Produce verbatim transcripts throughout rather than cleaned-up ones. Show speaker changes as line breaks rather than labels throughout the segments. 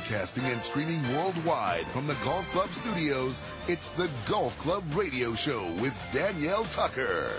Broadcasting and streaming worldwide from the Golf Club studios, it's the Golf Club Radio Show with Danielle Tucker.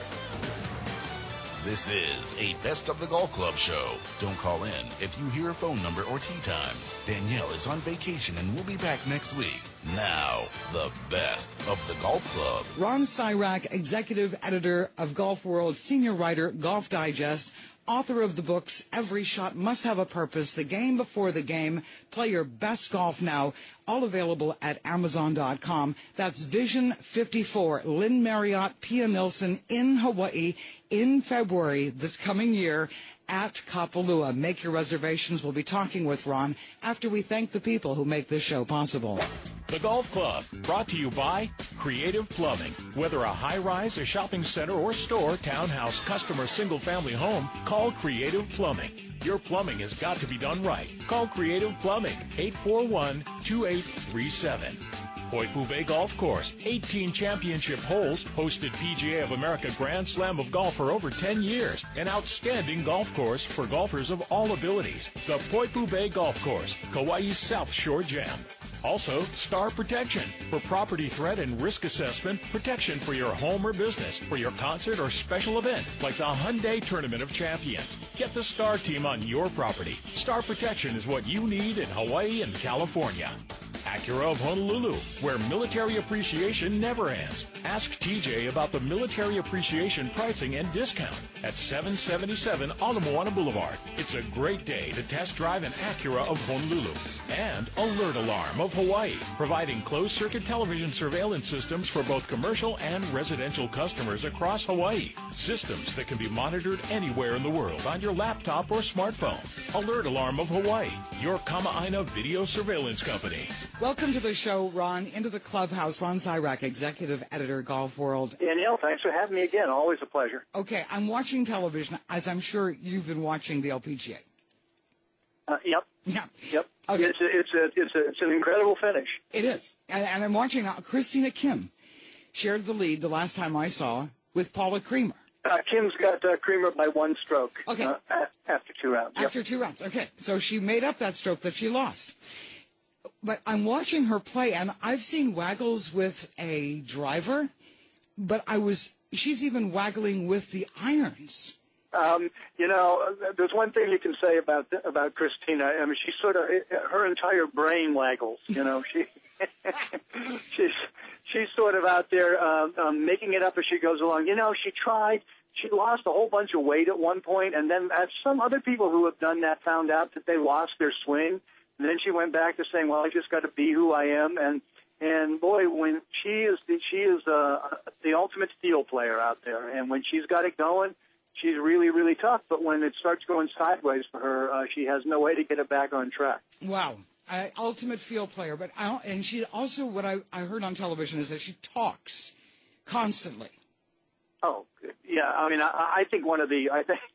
This is a Best of the Golf Club show. Don't call in if you hear a phone number or tee times. Danielle is on vacation and will be back next week. Now, the Best of the Golf Club.
Ron Syrak, executive editor of Golf World, senior writer, Golf Digest, author of the books Every Shot Must Have a Purpose, The Game Before the Game, Play Your Best Golf Now, all available at amazon dot com. That's Vision fifty-four, Lynn Marriott, Pia Nilsson in Hawaii in February this coming year at Kapalua. Make your reservations. We'll be talking with Ron after we thank the people who make this show possible.
The Golf Club, brought to you by Creative Plumbing. Whether a high-rise, a shopping center, or store, townhouse, custom, or single-family home, call Creative Plumbing. Your plumbing has got to be done right. Call Creative Plumbing, eight four one, two eight three seven. Poipu Bay Golf Course, eighteen championship holes, hosted P G A of America Grand Slam of Golf for over ten years. An outstanding golf course for golfers of all abilities. The Poipu Bay Golf Course, Kauai's South Shore Gem. Also, Star Protection for property threat and risk assessment, protection for your home or business, for your concert or special event, like the Hyundai Tournament of Champions. Get the Star Team on your property. Star Protection is what you need in Hawaii and California. Acura of Honolulu, where military appreciation never ends. Ask T J about the military appreciation pricing and discount at seven seventy-seven Ala Moana Boulevard. It's a great day to test drive an Acura of Honolulu. And Alert Alarm of Hawaii, providing closed-circuit television surveillance systems for both commercial and residential customers across Hawaii. Systems that can be monitored anywhere in the world on your laptop or smartphone. Alert Alarm of Hawaii, your Kama'aina video surveillance company.
Welcome to the show, Ron, into the clubhouse. Ron Syrak, executive editor, Golf World.
Danielle, thanks for having me again. Always a pleasure.
Okay, I'm watching television, as I'm sure you've been watching the L P G A.
Uh, yep.
Yeah.
Yep.
Okay.
It's a, it's a, it's a, it's an incredible finish.
It is, and, and I'm watching now. Christina Kim shared the lead the last time I saw with Paula Creamer.
Uh, Kim's got uh, Creamer by one stroke.
Okay.
Uh, after two rounds.
After
yep.
two rounds. Okay. So she made up that stroke that she lost. But I'm watching her play, and I've seen Waggles with a driver, but I was, she's even waggling with the irons.
Um, you know, there's one thing you can say about about Christina. I mean, she sort of, her entire brain waggles. You know, she she's she's sort of out there um, um, making it up as she goes along. You know, she tried. She lost a whole bunch of weight at one point, and then as some other people who have done that found out that they lost their swing. And then she went back to saying, "Well, I just got to be who I am." And and boy, when she is the, she is uh, the ultimate steel player out there, and when she's got it going, she's really, really tough. But when it starts going sideways for her, uh, she has no way to get it back on track.
Wow. Uh, ultimate field player. But I, and she also, what I, I heard on television is that she talks constantly.
Oh, yeah. I mean, I, I think one of the, I think,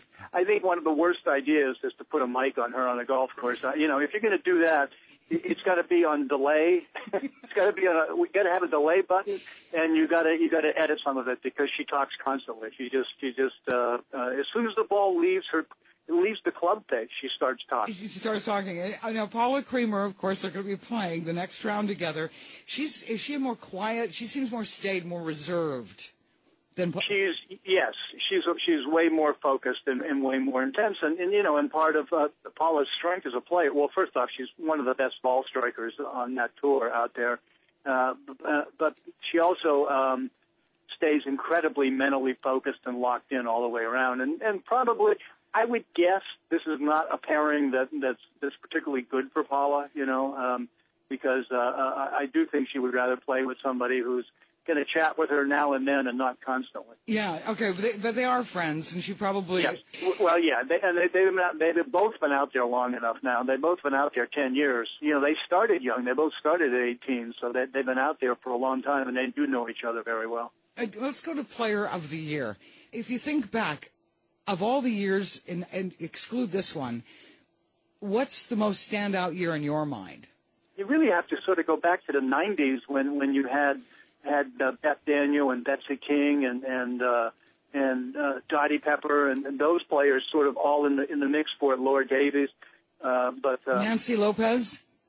I think one of the worst ideas is to put a mic on her on a golf course. Uh, you know, if you're going to do that, it's got to be on delay. It's got to be on a, we got to have a delay button, and you got to you got to edit some of it because she talks constantly. She just she just uh, uh, as soon as the ball leaves her leaves the club face, she starts talking.
She starts talking. And now Paula Creamer, of course, are going to be playing the next round together. She's is she more quiet? She seems more staid, more reserved. Than pa-
she's yes, she's she's way more focused and, and way more intense, and, and you know, and part of uh, Paula's strength as a player. Well, first off, she's one of the best ball strikers on that tour out there, uh, uh, but she also um, stays incredibly mentally focused and locked in all the way around, and and probably I would guess this is not a pairing that that's that's particularly good for Paula, you know, um, because uh, I do think she would rather play with somebody who's going to chat with her now and then and not constantly.
Yeah, okay, but they, but they are friends, and she probably...
Yes. Well, yeah, they, and they, they've, been out, they've both been out there long enough now. They've both been out there ten years. You know, they started young. They both started at eighteen, so they, they've been out there for a long time, and they do know each other very well.
Uh, let's go to Player of the Year. If you think back, of all the years, and, and exclude this one, what's the most standout year in your mind?
You really have to sort of go back to the nineties when, when you had... had uh, Beth Daniel and Betsy King and and uh, and uh, Dottie Pepper and, and those players sort of all in the in the mix for it. Laura Davies, uh, but uh,
Nancy Lopez.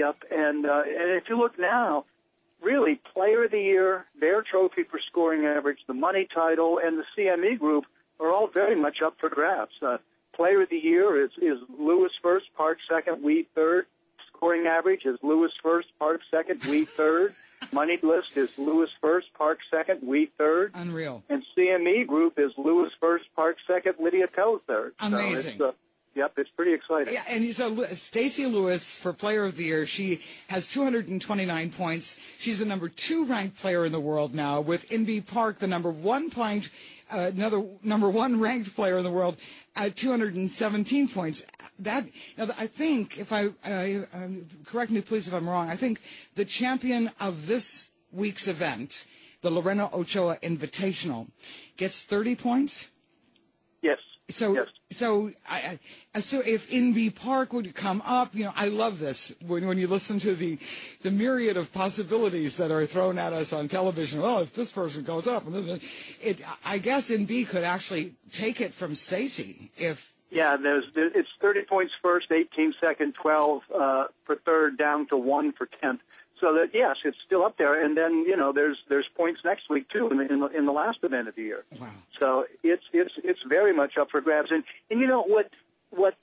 Yep, and uh, and if you look now, really, Player of the Year, their trophy for scoring average, the money title, and the C M E group are all very much up for grabs. Uh, Player of the Year is, is Lewis first, Park second, Weed third. Scoring average is Lewis first, Park second, Weed third. Money list is Lewis first, Park second, Weed third.
Unreal.
And C M E group is Lewis first, Park second, Lydia Ko third.
Amazing.
So it's, uh, Yep, it's pretty exciting.
Yeah, and so Stacey Lewis for Player of the Year, she has two hundred twenty-nine points. She's the number two ranked player in the world now, with Inbee Park, the number one ranked, uh, another number one ranked player in the world, at two hundred seventeen points. That now, I think, if I uh, um, correct me, please, if I'm wrong. I think the champion of this week's event, the Lorena Ochoa Invitational, gets thirty points.
Yes.
So,
yes.
so, I, I, so if Inbee Park would come up, you know, I love this when when you listen to the the myriad of possibilities that are thrown at us on television. Well, if this person goes up, and this, it, I guess Inbee could actually take it from Stacey if.
Yeah, there's it's thirty points first, eighteen second, twelve uh, for third, down to one for tenth. So that yes, it's still up there, and then you know there's there's points next week too in the in the, in the last event of the year.
Wow.
So it's it's it's very much up for grabs, and and you know what what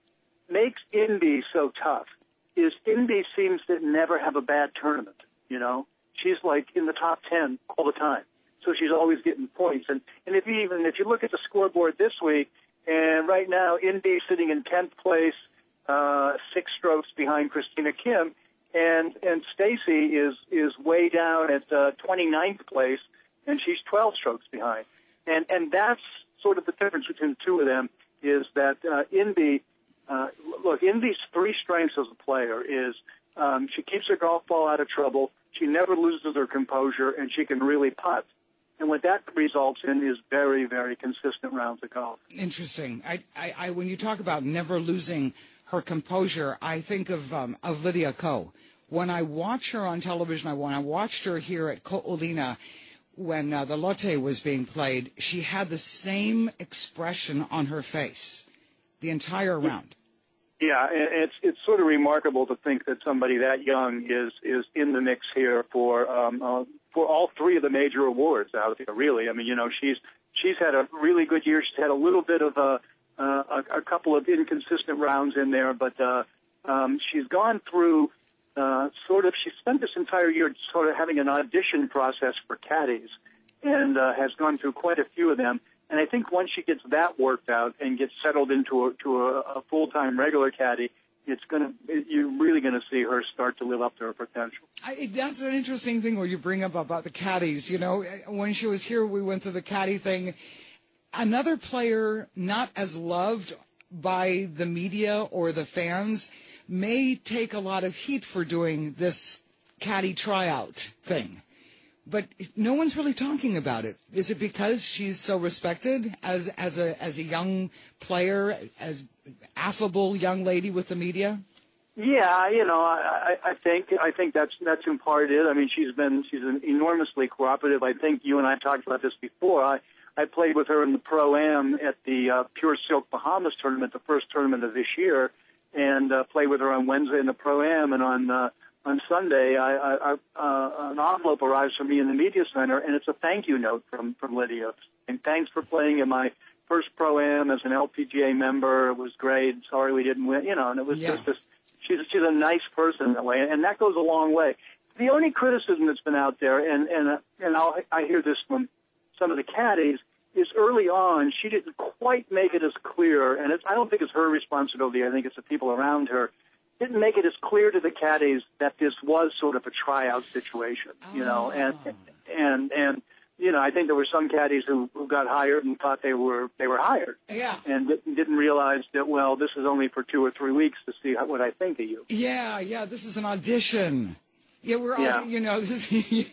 makes Inbee so tough is Inbee seems to never have a bad tournament. You know, she's like in the top ten all the time, so she's always getting points. And and if you even if you look at the scoreboard this week, and right now Inbee sitting in tenth place, uh, six strokes behind Christina Kim. And and Stacey is is way down at uh, twenty-ninth place, and she's twelve strokes behind. And and that's sort of the difference between the two of them is that uh, Inbee, uh, look, Inbee's three strengths as a player is um, she keeps her golf ball out of trouble, she never loses her composure, and she can really putt. And what that results in is very, very consistent rounds of golf.
Interesting. I, I, I when you talk about never losing her composure, I think of um, of Lydia Ko. When I watch her on television, I when I watched her here at Ko'olina, when uh, the Lotte was being played, she had the same expression on her face the entire round.
Yeah, it's it's sort of remarkable to think that somebody that young is is in the mix here for um, uh, for all three of the major awards out there. Really, I mean, you know, she's she's had a really good year. She's had a little bit of a uh, a, a couple of inconsistent rounds in there, but uh, um, she's gone through. Uh, sort of, she spent this entire year sort of having an audition process for caddies, and uh, has gone through quite a few of them. And I think once she gets that worked out and gets settled into a, to a, a full-time regular caddy, it's gonna it, you're really gonna see her start to live up to her potential.
I, that's an interesting thing where you bring up about the caddies. You know, when she was here, we went through the caddy thing. Another player not as loved by the media or the fans may take a lot of heat for doing this caddy tryout thing, but no one's really talking about it. Is it because she's so respected as as a as a young player, as affable young lady with the media?
Yeah, you know, I, I think I think that's that's in part it. I mean, she's been she's been enormously cooperative. I think you and I talked about this before. I I played with her in the Pro-Am at the uh, Pure Silk Bahamas tournament, the first tournament of this year, and uh, played with her on Wednesday in the Pro-Am, and on uh, on Sunday, I, I, I, uh, an envelope arrives from me in the media center, and it's a thank you note from from Lydia. And thanks for playing in my first Pro-Am as an L P G A member. It was great. Sorry we didn't win, you know. And it was
yeah.
just this. She's she's a nice person that way, and that goes a long way. The only criticism that's been out there, and and uh, and I'll, I hear this from some of the caddies, is early on she didn't quite make it as clear, and it's, I don't think it's her responsibility. I think it's the people around her. Didn't make it as clear to the caddies that this was sort of a tryout situation, you know, and and and you know, I think there were some caddies who, who got hired and thought they were they were hired,
yeah,
and didn't realize that, well, this is only for two or three weeks to see how, what I think of you.
Yeah, yeah, this is an audition. Yeah, we're all,
yeah.
you know, this,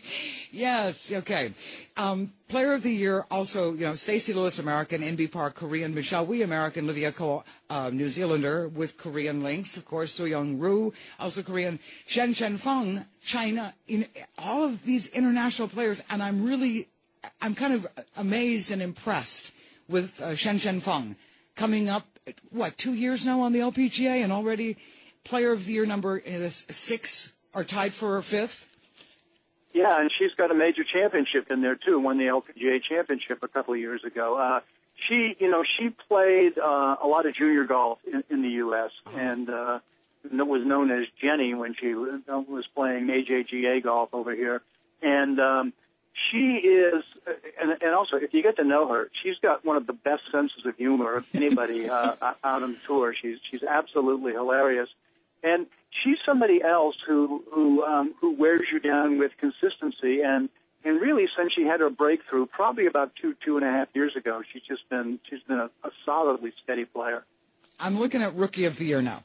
yes, okay. Um, Player of the Year, also, you know, Stacey Lewis, American, Inbee Park, Korean, Michelle Wee, American, Lydia Ko, uh, New Zealander, with Korean links, of course, So-Young Roo, also Korean, Shen Shen Feng, China, in, all of these international players, and I'm really, I'm kind of amazed and impressed with uh, Shen Shen Feng coming up, what, two years now on the L P G A, and already Player of the Year number is six, or tied for fifth.
Yeah, and she's got a major championship in there, too. Won the L P G A championship a couple of years ago. Uh, she, you know, she played uh, a lot of junior golf in, in the U S and uh, was known as Jenny when she was playing A J G A golf over here. And um, she is, and, and also, if you get to know her, she's got one of the best senses of humor of anybody uh, out on tour. She's she's absolutely hilarious. And she's somebody else who who um, who wears you down with consistency, and and really since she had her breakthrough, probably about two two and a half years ago, she's just been she's been a, a solidly steady player.
I'm looking at Rookie of the Year now.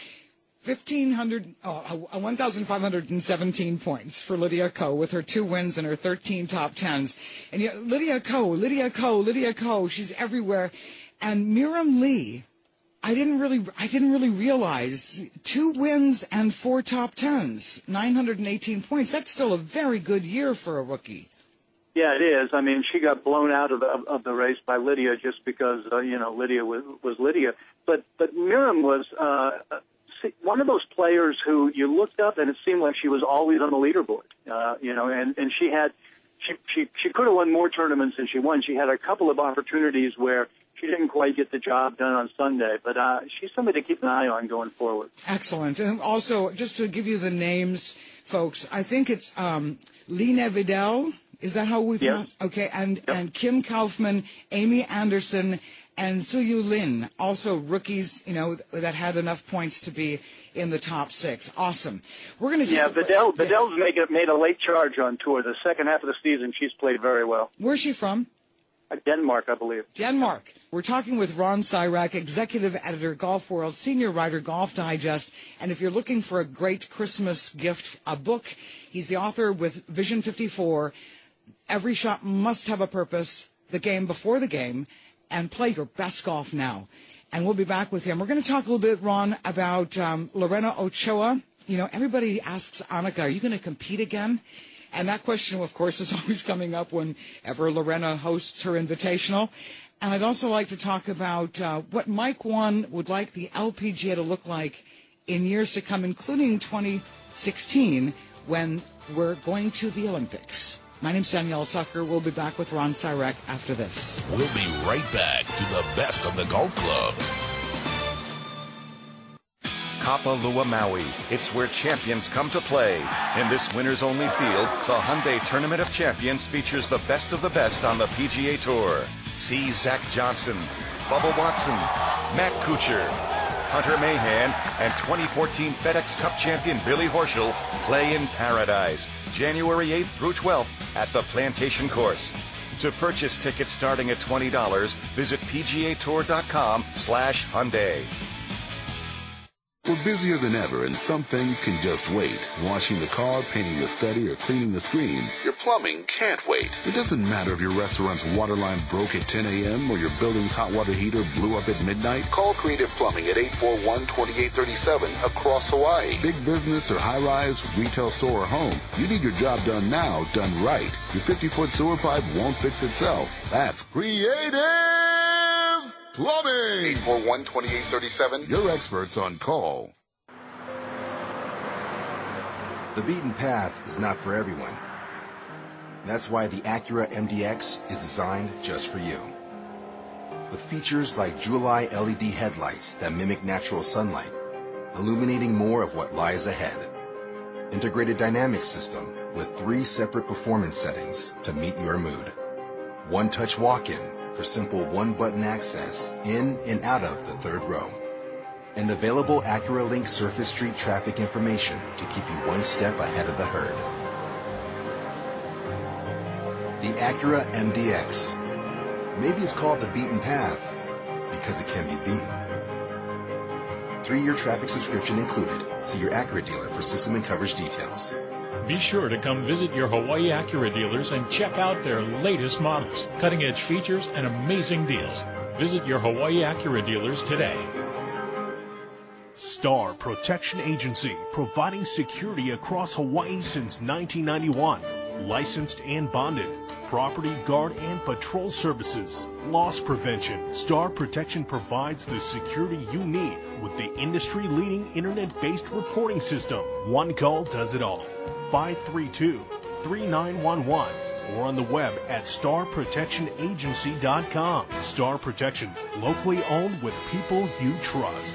Fifteen hundred, oh, one thousand five hundred and seventeen points for Lydia Ko with her two wins and her thirteen top tens. And yet, Lydia Ko, Lydia Ko, Lydia Ko, she's everywhere. And Miriam Lee, I didn't really, I didn't really realize two wins and four top tens, nine hundred eighteen points. That's still a very good year for a rookie.
Yeah, it is. I mean, she got blown out of the, of the race by Lydia just because uh, you know Lydia was, was Lydia. But but Miriam was uh, one of those players who you looked up and it seemed like she was always on the leaderboard. Uh, you know, and and she had she she she could have won more tournaments than she won. She had a couple of opportunities where she didn't quite get the job done on Sunday, but uh, she's somebody to keep an eye on going forward.
Excellent. And also, just to give you the names, folks, I think it's um, Lina Vidal. Is that how we pronounce?
Yes.
Okay. And,
yep.
and Kim Kaufman, Amy Anderson, and Suyu Lin, also rookies, you know, that had enough points to be in the top six. Awesome. We're going to
Yeah, Vidal,
yes.
Vidal's made a, made a late charge on tour. The second half of the season, she's played very well.
Where's she from?
Denmark, I believe.
Denmark. We're talking with Ron Sirak, executive editor, Golf World, senior writer, Golf Digest. And if you're looking for a great Christmas gift, a book, he's the author with Vision fifty-four, Every Shot Must Have a Purpose, The Game Before the Game, and Play Your Best Golf Now. And we'll be back with him. We're going to talk a little bit, Ron, about um, Lorena Ochoa. You know, everybody asks Annika, are you going to compete again? And that question, of course, is always coming up whenever Lorena hosts her invitational. And I'd also like to talk about uh, what Mike Whan would like the L P G A to look like in years to come, including twenty sixteen, when we're going to the Olympics. My name's Danielle Tucker. We'll be back with Ron Sirak after this.
We'll be right back to the best of the golf club.
Kapalua Maui. It's where champions come to play. In this winner's only field, the Hyundai Tournament of Champions features the best of the best on the P G A Tour. See Zach Johnson, Bubba Watson, Matt Kuchar, Hunter Mahan, and twenty fourteen FedEx Cup champion Billy Horschel play in paradise, January eighth through twelfth at the Plantation Course. To purchase tickets starting at twenty dollars, visit pgatour.com slash Hyundai.
We're busier than ever, and some things can just wait. Washing the car, painting the study, or cleaning the screens. Your plumbing can't wait. It doesn't matter if your restaurant's water line broke at ten a.m. or your building's hot water heater blew up at midnight. Call Creative Plumbing at eight four one, two eight three seven across Hawaii. Big business or high-rise, retail store or home. You need your job done now, done right. Your fifty-foot sewer pipe won't fix itself. That's Creative Plumbing. eight four one, two eight three seven. Your experts on call.
The beaten path is not for everyone. That's why the Acura M D X is designed just for you. With features like Jewel-Eye L E D headlights that mimic natural sunlight, illuminating more of what lies ahead. Integrated dynamic system with three separate performance settings to meet your mood. One-touch walk-in for simple one-button access in and out of the third row. And available Acura Link Surface Street traffic information to keep you one step ahead of the herd. The Acura M D X. Maybe it's called the beaten path because it can be beaten. Three-year traffic subscription included. See your Acura dealer for system and coverage details.
Be sure to come visit your Hawaii Acura dealers and check out their latest models, cutting-edge features, and amazing deals. Visit your Hawaii Acura dealers today.
Star Protection Agency, providing security across Hawaii since nineteen ninety-one. licensed and bonded. Property guard and patrol services. Loss prevention. Star Protection provides the security you need with the industry-leading internet-based reporting system. One call does it all. five three two, three nine one one or on the web at star protection agency dot com. Star Protection, locally owned with people you trust.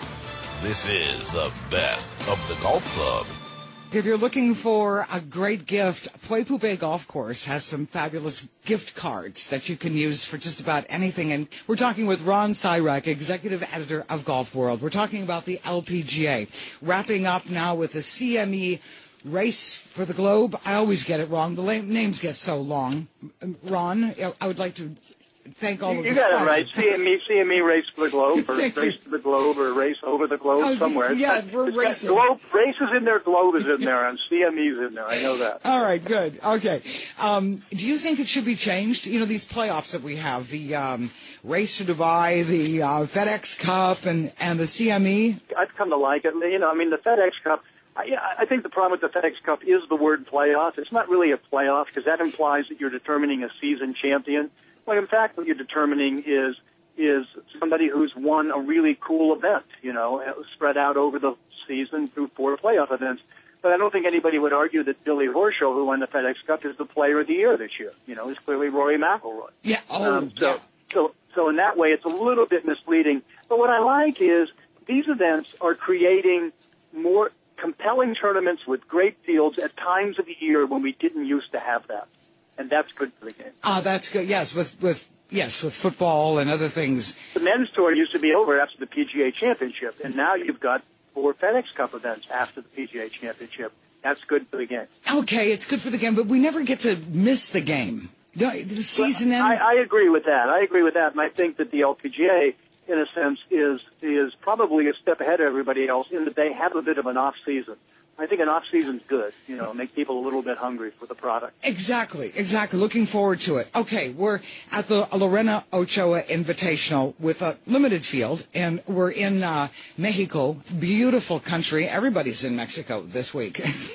This is the best of the golf club.
If you're looking for a great gift, Poy Poupé Golf Course has some fabulous gift cards that you can use for just about anything. And we're talking with Ron Syrak, executive editor of Golf World. We're talking about the L P G A. Wrapping up now with the C M E Race for the Globe. I always get it wrong. The la- names get so long. Ron, I would like to thank all
you,
of
you
the
got
sponsors.
it right. C M E, C M E Race for the Globe, or Race to the Globe, or Race over the Globe,
Oh,
somewhere.
yeah,
It's got-
we're
it's got
racing.
Globe, Race is in there, Globe is in there, and C M E's in there. I know that.
All right, good. Okay. Um, do you think it should be changed? You know, these playoffs that we have, the um, Race to Dubai, the uh, FedEx Cup, and, and the C M E?
I've come to like it. You know, I mean, the FedEx Cup, I, I think the problem with the FedEx Cup is the word playoff. It's not really a playoff because that implies that you're determining a season champion. Well, in fact, what you're determining is is somebody who's won a really cool event, you know, spread out over the season through four playoff events. But I don't think anybody would argue that Billy Horschel, who won the FedEx Cup, is the player of the year this year. You know, he's clearly Rory McIlroy.
Yeah. Oh,
um, so,
yeah.
so, so in that way, it's a little bit misleading. But what I like is these events are creating more compelling tournaments with great fields at times of the year when we didn't used to have that. And that's good for the game.
Ah, that's good. Yes, with with yes, with football and other things.
The men's tour used to be over after the P G A Championship, and now you've got four FedEx Cup events after the P G A Championship. That's good for the game.
Okay, it's good for the game, but we never get to miss the game. Don't- The season end.
I, I agree with that. I agree with that, and I think that the L P G A, in a sense, is is probably a step ahead of everybody else in that they have a bit of an off season. I think an off season's good. You know, make people a little bit hungry for the product.
Exactly, exactly. Looking forward to it. Okay, we're at the Lorena Ochoa Invitational with a limited field, and we're in uh, Mexico, beautiful country. Everybody's in Mexico this week,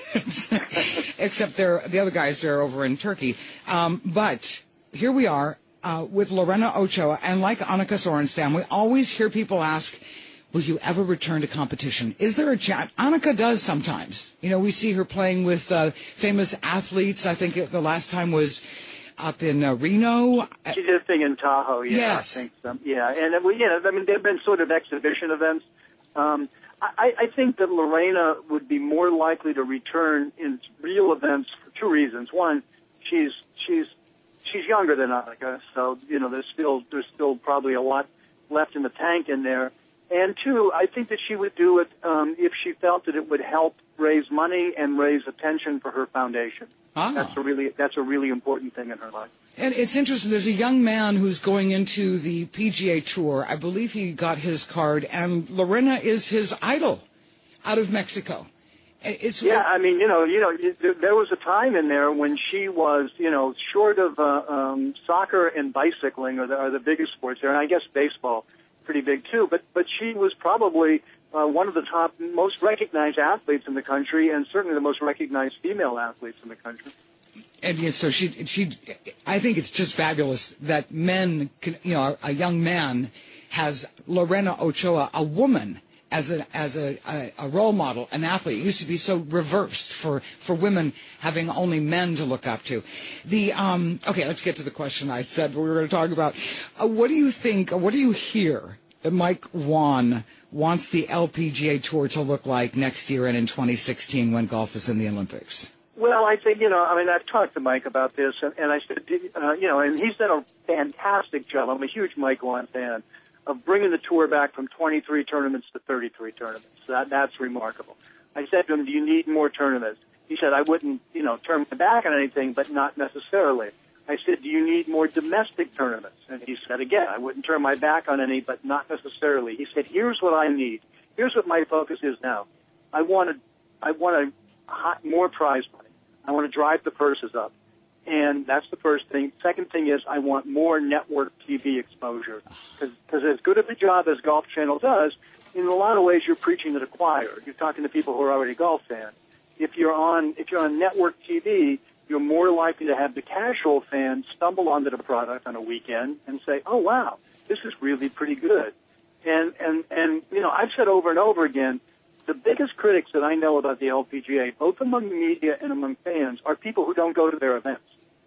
except they're, the other guys are over in Turkey. Um, but here we are uh, with Lorena Ochoa, and like Annika Sorenstam, we always hear people ask, will you ever return to competition? Is there a chance? Annika does sometimes. You know, we see her playing with uh, famous athletes. I think it, the last time was up in uh, Reno.
She did a thing in Tahoe, yeah.
Yes.
I think so. Yeah, and, uh, well, you know, I mean, they've been sort of exhibition events. Um, I, I think that Lorena would be more likely to return in real events for two reasons. One, she's she's she's younger than Annika, so you know, there's still there's still probably a lot left in the tank in there. And two, I think that she would do it um, if she felt that it would help raise money and raise attention for her foundation.
Ah.
That's a really that's a really important thing in her life.
And it's interesting. There's a young man who's going into the P G A Tour. I believe he got his card, and Lorena is his idol out of Mexico. It's
Yeah, I mean, you know, you know, you- there was a time in there when she was, you know, short of uh, um, soccer and bicycling are the, are the biggest sports there, and I guess baseball, pretty big too. But but she was probably uh, one of the top, most recognized athletes in the country, and certainly the most recognized female athletes in the country.
And yeah, so she, she, I think it's just fabulous that men, can, you know, a young man has Lorena Ochoa, a woman, as a as a, a, a role model, an athlete. It used to be so reversed for, for women having only men to look up to. The um, okay, let's get to the question I said we were going to talk about. Uh, what do you think? What do you hear that Mike Whan wants the L P G A Tour to look like next year and in twenty sixteen when golf is in the Olympics?
Well, I think, you know, I mean, I've talked to Mike about this, and, and I said, uh, you know, and he's done a fantastic job. I'm a huge Mike Whan fan of bringing the tour back from twenty-three tournaments to thirty-three tournaments. That, that's remarkable. I said to him, do you need more tournaments? He said, I wouldn't, you know, turn my back on anything, but not necessarily. I said, do you need more domestic tournaments? And he said, again, I wouldn't turn my back on any, but not necessarily. He said, here's what I need. Here's what my focus is now. I want to, I want a hot, more prize money. I want to drive the purses up. And that's the first thing. Second thing is I want more network T V exposure. Because as good of a job as Golf Channel does, in a lot of ways you're preaching to the choir. You're talking to people who are already golf fans. If you're on if you're on network T V, you're more likely to have the casual fan stumble onto the product on a weekend and say, oh, wow, this is really pretty good. And, and, and you know, I've said over and over again, the biggest critics that I know about the L P G A, both among the media and among fans, are people who don't go to their events.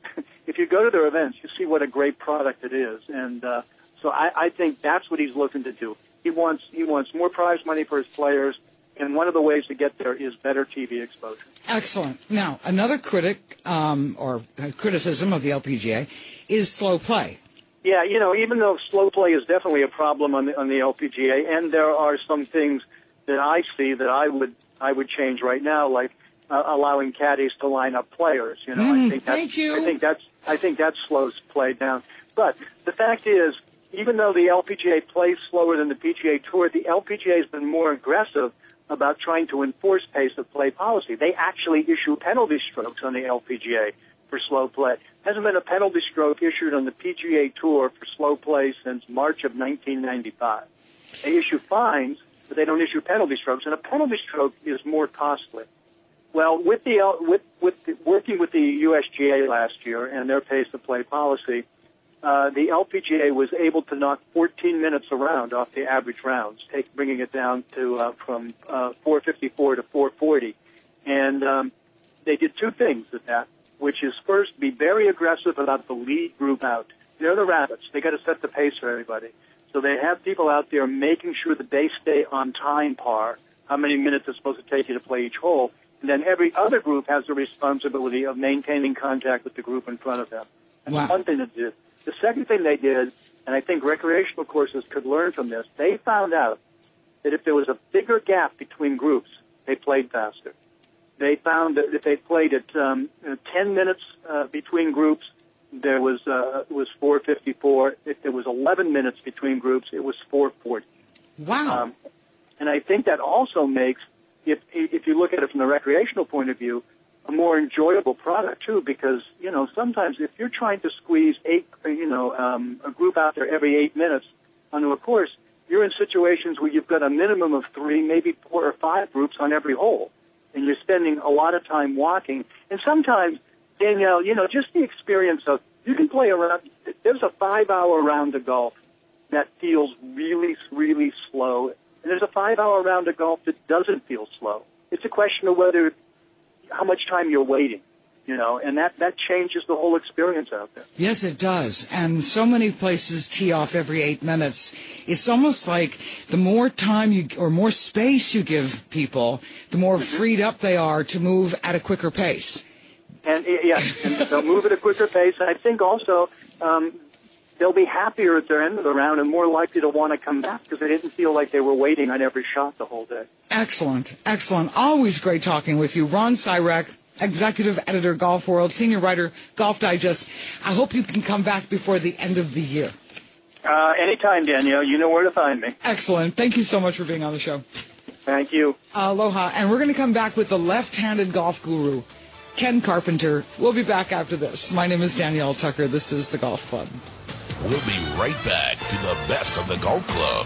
If you go to their events, you see what a great product it is. And uh, so I, I think that's what he's looking to do. He wants he wants more prize money for his players, and one of the ways to get there is better T V exposure.
Excellent. Now, another critic um, or criticism of the L P G A is slow play.
Yeah, you know, even though slow play is definitely a problem on the on the L P G A, and there are some things that I see that I would I would change right now, like uh, allowing caddies to line up players. You know,
mm,
I think that's,
thank you.
I think that's I think that slows play down. But the fact is, even though the L P G A plays slower than the P G A Tour, the L P G A has been more aggressive about trying to enforce pace of play policy. They actually issue penalty strokes on the L P G A for slow play. Hasn't been a penalty stroke issued on the P G A Tour for slow play since March of nineteen ninety-five. They issue fines, but they don't issue penalty strokes, and a penalty stroke is more costly. Well, with the with with the, working with the U S G A last year and their pace of play policy, uh, the L P G A was able to knock fourteen minutes a round off the average rounds, take, bringing it down to uh, from uh, four fifty-four to four forty, and um, they did two things with that, which is first be very aggressive about the lead group out. They're the rabbits; they got to set the pace for everybody. So they have people out there making sure that they stay on time par, how many minutes it's supposed to take you to play each hole. And then every other group has the responsibility of maintaining contact with the group in front of them. That's
wow.
one thing they did. The second thing they did, and I think recreational courses could learn from this, they found out that if there was a bigger gap between groups, they played faster. They found that if they played at um, ten minutes uh, between groups, there was uh, was four fifty-four. If there was eleven minutes between groups, it was four forty.
Wow.
Um, and I think that also makes, if if you look at it from the recreational point of view, a more enjoyable product too. Because you know sometimes if you're trying to squeeze eight, you know, um, a group out there every eight minutes onto a course, you're in situations where you've got a minimum of three, maybe four or five groups on every hole, and you're spending a lot of time walking. And sometimes, Danielle, you know, just the experience of you can play around. There's a five-hour round of golf that feels really, really slow. And there's a five-hour round of golf that doesn't feel slow. It's a question of whether, how much time you're waiting, you know, and that, that changes the whole experience out there.
Yes, it does. And so many places tee off every eight minutes. It's almost like the more time you, or more space you give people, the more freed up they are to move at a quicker pace.
And, yes, and they'll move at a quicker pace. And I think also, um, they'll be happier at their end of the round and more likely to want to come back because they didn't feel like they were waiting on every shot the whole day.
Excellent, excellent. Always great talking with you. Ron Sirek, Executive Editor, Golf World, Senior Writer, Golf Digest. I hope you can come back before the end of the year.
Uh, anytime, Danielle. You know where to find me.
Excellent. Thank you so much for being on the show.
Thank you.
Aloha. And we're going to come back with the left-handed golf guru, Ken Carpenter. We'll be back after this. My name is Danielle Tucker. This is The Golf Club.
We'll be right back to the best of the golf club.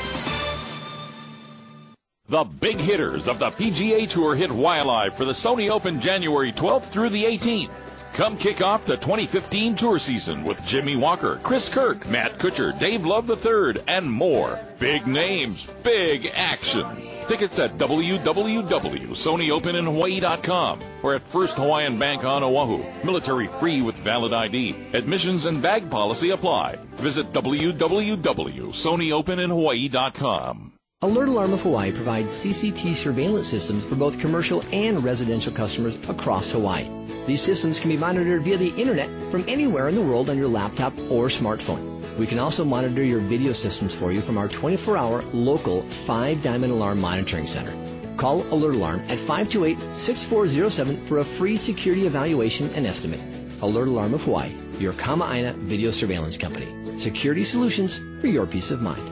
The big hitters of the P G A Tour hit Waialae for the Sony Open January twelfth through the eighteenth. Come kick off the twenty fifteen tour season with Jimmy Walker, Chris Kirk, Matt Kuchar, Dave Love the third, and more. Big names, big action. Tickets at w w w dot sony open in hawaii dot com or at First Hawaiian Bank on Oahu. Military free with valid I D. Admissions and bag policy apply. Visit w w w dot sony open in hawaii dot com.
Alert Alarm of Hawaii provides C C T surveillance systems for both commercial and residential customers across Hawaii. These systems can be monitored via the internet from anywhere in the world on your laptop or smartphone. We can also monitor your video systems for you from our twenty-four hour local five Diamond Alarm Monitoring Center. Call Alert Alarm at five two eight, six four zero seven for a free security evaluation and estimate. Alert Alarm of Hawaii, your Kama'aina video surveillance company. Security solutions for your peace of mind.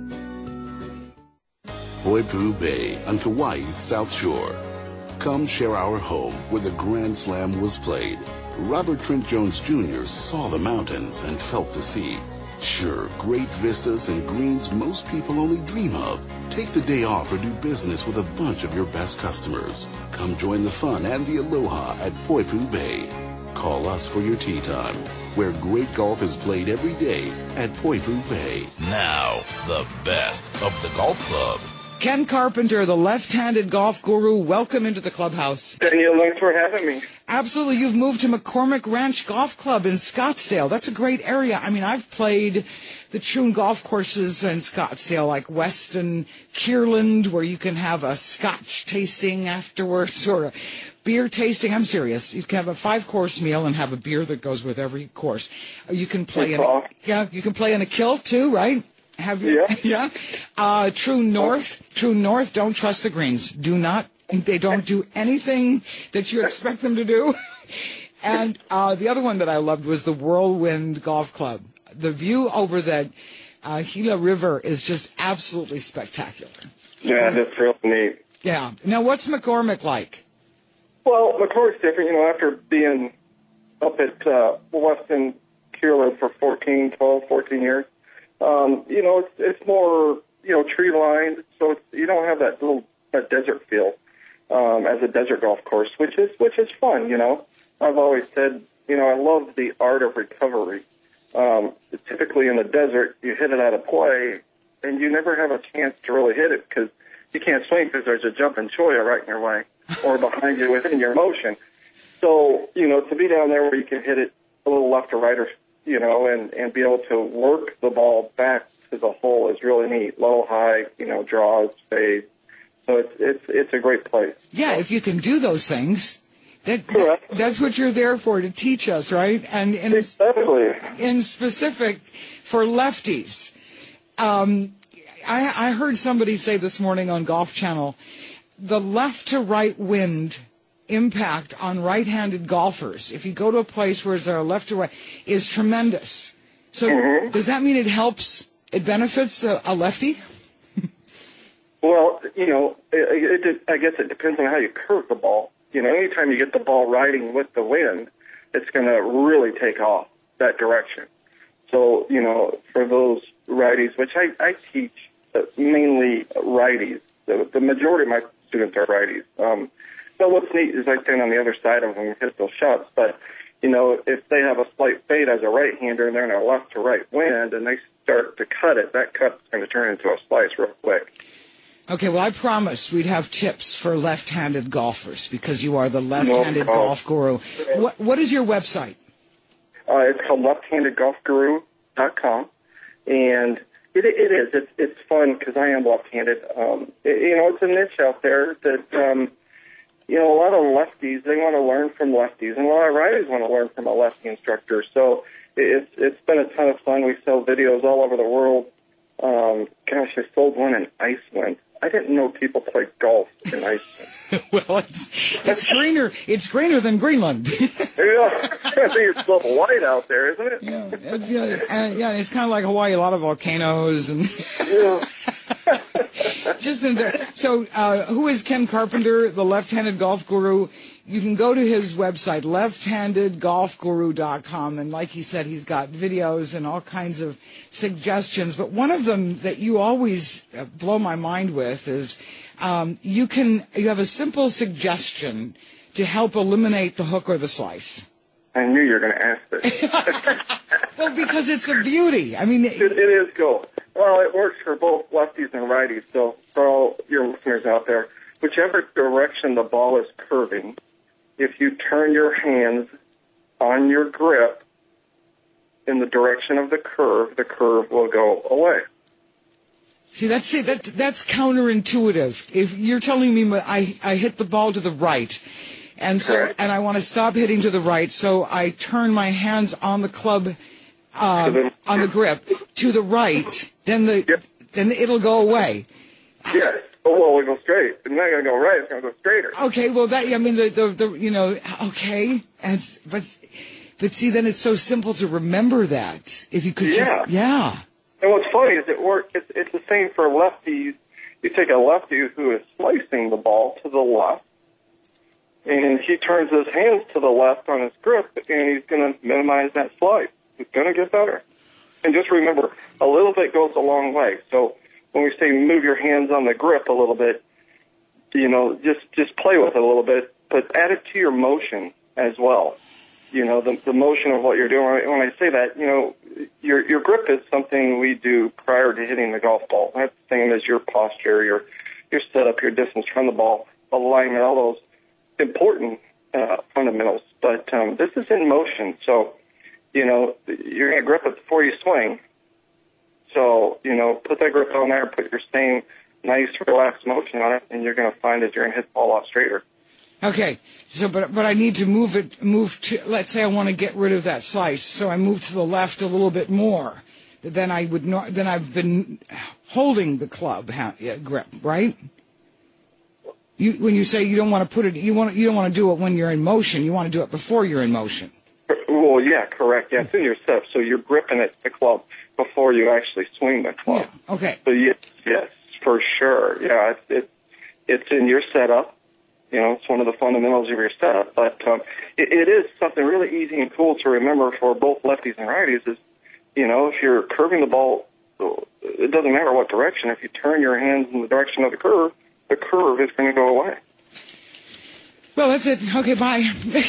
Hoipu Bay on Kauai's South Shore. Come share our home where the Grand Slam was played. Robert Trent Jones Junior saw the mountains and felt the sea. Sure, great vistas and greens most people only dream of. Take the day off or do business with a bunch of your best customers. Come join the fun and the aloha at Poipu Bay. Call us for your tee time, where great golf is played every day at Poipu Bay.
Now, the best of the golf club.
Ken Carpenter, the left-handed golf guru, welcome into the clubhouse.
Daniel, thanks for having me.
Absolutely. You've moved to McCormick Ranch Golf Club in Scottsdale. That's a great area. I mean, I've played the Troon golf courses in Scottsdale, like Weston Kierland, where you can have a scotch tasting afterwards or a beer tasting. I'm serious. You can have a five-course meal and have a beer that goes with every course. You can play in a, yeah, you can play in a kilt too, right? Have you?
Yeah.
yeah. Uh, Troon North. Troon North. Don't trust the greens. Do not. They don't do anything that you expect them to do. And uh, the other one that I loved was the Whirlwind Golf Club. The view over the uh, Gila River is just absolutely spectacular.
Yeah, that's real neat.
Yeah. Now, what's McCormick like?
Well, McCormick's different. You know, after being up at uh, Weston Kierland for fourteen, twelve, fourteen years, um, you know, it's, it's more, you know, tree-lined, so it's, you don't have that little that desert feel um, as a desert golf course, which is which is fun, you know. I've always said, you know, I love the art of recovery. Um, typically in the desert, you hit it out of play, and you never have a chance to really hit it because you can't swing because there's a jumping cholla right in your way or behind you within your motion. So, you know, to be down there where you can hit it a little left or right or, you know, and, and be able to work the ball back to the hole is really neat. Low, high, you know, draws, fades. So it's, it's, it's a great place.
Yeah, if you can do those things. That, that's what you're there for, to teach us, right? And, and
exactly.
In specific, for lefties, um, I, I heard somebody say this morning on Golf Channel, the left-to-right wind impact on right-handed golfers, if you go to a place where there's a left-to-right, is tremendous. So mm-hmm. Does that mean it helps, it benefits a, a lefty?
Well, you know, it, it, I guess it depends on how you curve the ball. You know, anytime you get the ball riding with the wind, it's going to really take off that direction. So, you know, for those righties, which I, I teach uh, mainly righties, the, the majority of my students are righties. Um, so what's neat is I stand on the other side of them and hit those shots. But, you know, if they have a slight fade as a right-hander and they're in a left-to-right wind and they start to cut it, that cut's going to turn into a slice real quick.
Okay, well, I promised we'd have tips for left-handed golfers because you are the left-handed no golf guru. What, what is your website?
Uh, it's called left handed golf guru dot com, and it, it is. It's, it's fun because I am left-handed. Um, it, you know, it's a niche out there that, um, you know, a lot of lefties, they want to learn from lefties, and a lot of righties want to learn from a lefty instructor. So it's, it's been a ton of fun. We sell videos all over the world. Um, gosh, I sold one in Iceland. I didn't know people play golf in Iceland.
Well, it's it's greener. It's greener than Greenland.
Yeah, I think it's a little white out there, isn't it?
Yeah, it's, yeah, and, yeah. It's kind of like Hawaii. A lot of volcanoes and.
Yeah.
Just in there. So, uh, who is Ken Carpenter, the left-handed golf guru? You can go to his website, left handed golf guru dot com, and like he said, he's got videos and all kinds of suggestions. But one of them that you always blow my mind with is um, you can you have a simple suggestion to help eliminate the hook or the slice.
I knew you were going to ask this.
Well, because it's a beauty. I mean,
it, it is cool. Well, it works for both lefties and righties. So for all your listeners out there, whichever direction the ball is curving, if you turn your hands on your grip in the direction of the curve, the curve will go away.
See, that's it. That, that's counterintuitive. If you're telling me I, I hit the ball to the right, and so
Correct.
and I want to stop hitting to the right, so I turn my hands on the club, uh, the, on the grip to the right, then the
yep.
then it'll go away.
Yes. Oh, well, we go straight. It's not going to go right. It's going to go straighter.
Okay. Well, that I mean the the, the you know okay, and but but see, then it's so simple to remember that if you could
yeah.
just yeah.
And what's funny is it works. It's, it's the same for lefties. You take a lefty who is slicing the ball to the left, and he turns his hands to the left on his grip, and he's going to minimize that slice. It's going to get better. And just remember, a little bit goes a long way. So when we say move your hands on the grip a little bit, you know, just, just play with it a little bit, but add it to your motion as well. You know, the, the motion of what you're doing. When I say that, you know, your your grip is something we do prior to hitting the golf ball. That's the same as your posture, your your setup, your distance from the ball, alignment, all those important uh, fundamentals. But um, this is in motion, so, you know, you're going to grip it before you swing. So, you know, put that grip on there, put your same nice, relaxed motion on it, and you're going to find that you're going to hit the ball a lot straighter.
Okay, so but but I need to move it, move to, let's say I want to get rid of that slice, so I move to the left a little bit more than I would, no, than I've been holding the club ha, yeah, grip, right? You, when you say you don't want to put it, you want you don't want to do it when you're in motion, you want to do it before you're in motion.
Well, yeah, correct. Yeah, it's in your setup, so you're gripping it, the club, before you actually swing the club.
Yeah, okay.
So yes, yes, for sure. Yeah, it's it, it's in your setup. You know, it's one of the fundamentals of your setup. But um, it, it is something really easy and cool to remember for both lefties and righties is, you know, if you're curving the ball, it doesn't matter what direction. If you turn your hands in the direction of the curve, the curve is going to go away.
Well, that's it. Okay, bye.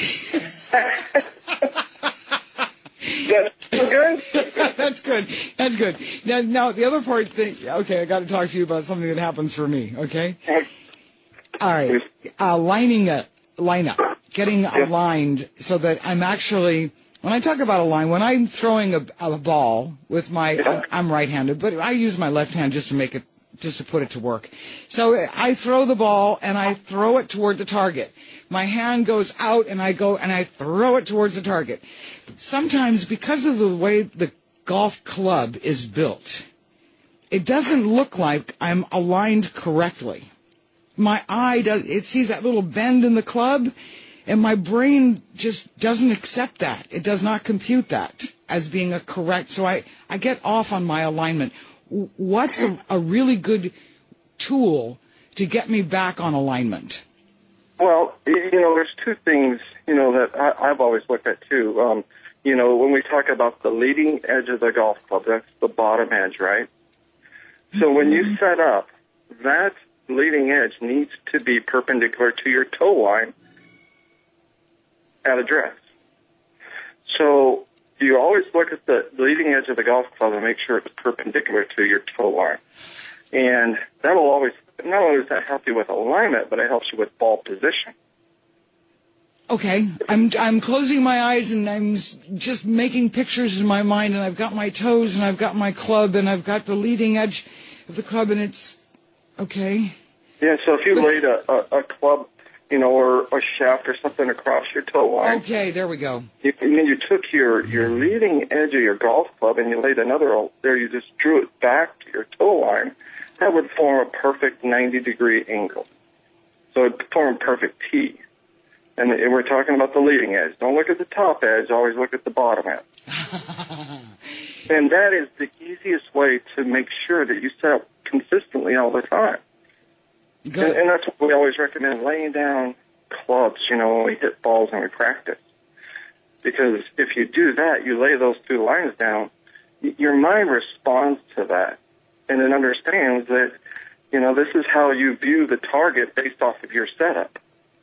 That's good?
That's good. That's good. Now, now the other part, thing, okay, I got to talk to you about something that happens for me, okay? All right, uh, lining a lineup, getting aligned so that I'm actually, when I talk about a line, when I'm throwing a, a ball with my, uh, I'm right-handed, but I use my left hand just to make it, just to put it to work. So I throw the ball and I throw it toward the target. My hand goes out and I go and I throw it towards the target. Sometimes because of the way the golf club is built, it doesn't look like I'm aligned correctly. My eye does, it sees that little bend in the club, and my brain just doesn't accept that. It does not compute that as being a correct, so I, I get off on my alignment. What's a, a really good tool to get me back on alignment?
Well, you know, there's two things, you know, that I, I've always looked at too. Um, you know, when we talk about the leading edge of the golf club, that's the bottom edge, right? So when you set up, that leading edge needs to be perpendicular to your toe line at address. So you always look at the leading edge of the golf club and make sure it's perpendicular to your toe line. And that will always, not only does that help you with alignment, but it helps you with ball position.
Okay, I'm I'm closing my eyes and I'm just making pictures in my mind, and I've got my toes and I've got my club and I've got the leading edge of the club, and it's okay.
Yeah, so if you laid a, a, a club, you know, or a shaft or something across your toe line.
Okay, there we go.
You, and then you took your, your leading edge of your golf club and you laid another there, you just drew it back to your toe line. That would form a perfect ninety degree angle. So it would form a perfect T. And, and we're talking about the leading edge. Don't look at the top edge, always look at the bottom edge. And that is the easiest way to make sure that you set up consistently all the time. And, and that's what we always recommend, laying down clubs, you know, when we hit balls and we practice. Because if you do that, you lay those two lines down, your mind responds to that. And it understands that, you know, this is how you view the target based off of your setup.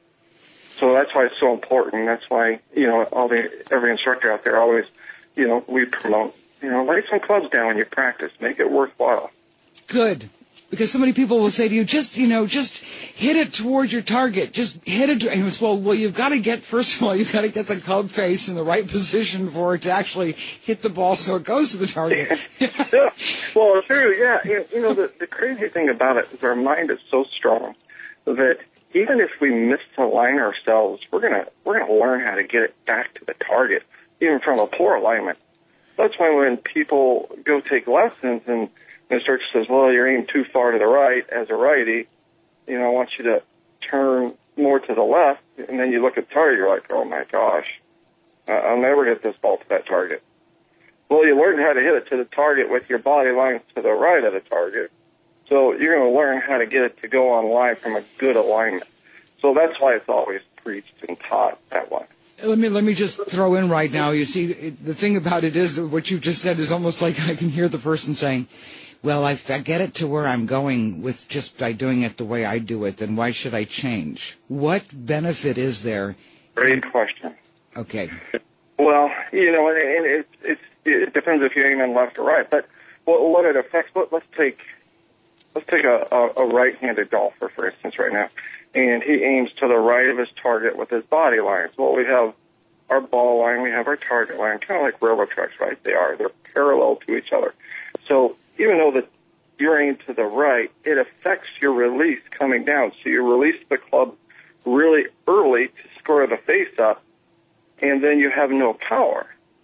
So that's why it's so important. That's why, you know, all the every instructor out there always, you know, we promote, you know, lay some clubs down when you practice. Make it worthwhile.
Good. Because so many people will say to you, just, you know, just hit it towards your target. Just hit it. And it's, well, well, you've got to get, first of all, you've got to get the club face in the right position for it to actually hit the ball so it goes to the target.
Yeah. Well, true, yeah. You, you know, the, the crazy thing about it is our mind is so strong that even if we misalign ourselves, we're gonna we're gonna learn how to get it back to the target, even from a poor alignment. That's why when people go take lessons and the instructor says, well, you're aiming too far to the right as a righty, you know, I want you to turn more to the left, and then you look at the target, you're like, oh my gosh, I'll never hit this ball to that target. Well, you learned how to hit it to the target with your body line to the right of the target. So you're going to learn how to get it to go on line from a good alignment. So that's why it's always preached and taught that way.
Let me let me just throw in right now. You see, it, the thing about it is that what you just said is almost like I can hear the person saying, well, if I get it to where I'm going with just by doing it the way I do it, then why should I change? What benefit is there?
Great question.
Okay.
Well, you know, and it, it, it depends if you aim in left or right. But what it affects, let, let's take let's take a, a, a right-handed golfer, for instance, right now. And he aims to the right of his target with his body lines. Well, we have our ball line, we have our target line, kind of like railroad tracks, right? They are. They're parallel to each other. So even though that you're aimed to the right, it affects your release coming down. So you release the club really early to square the face up, and then you have no power.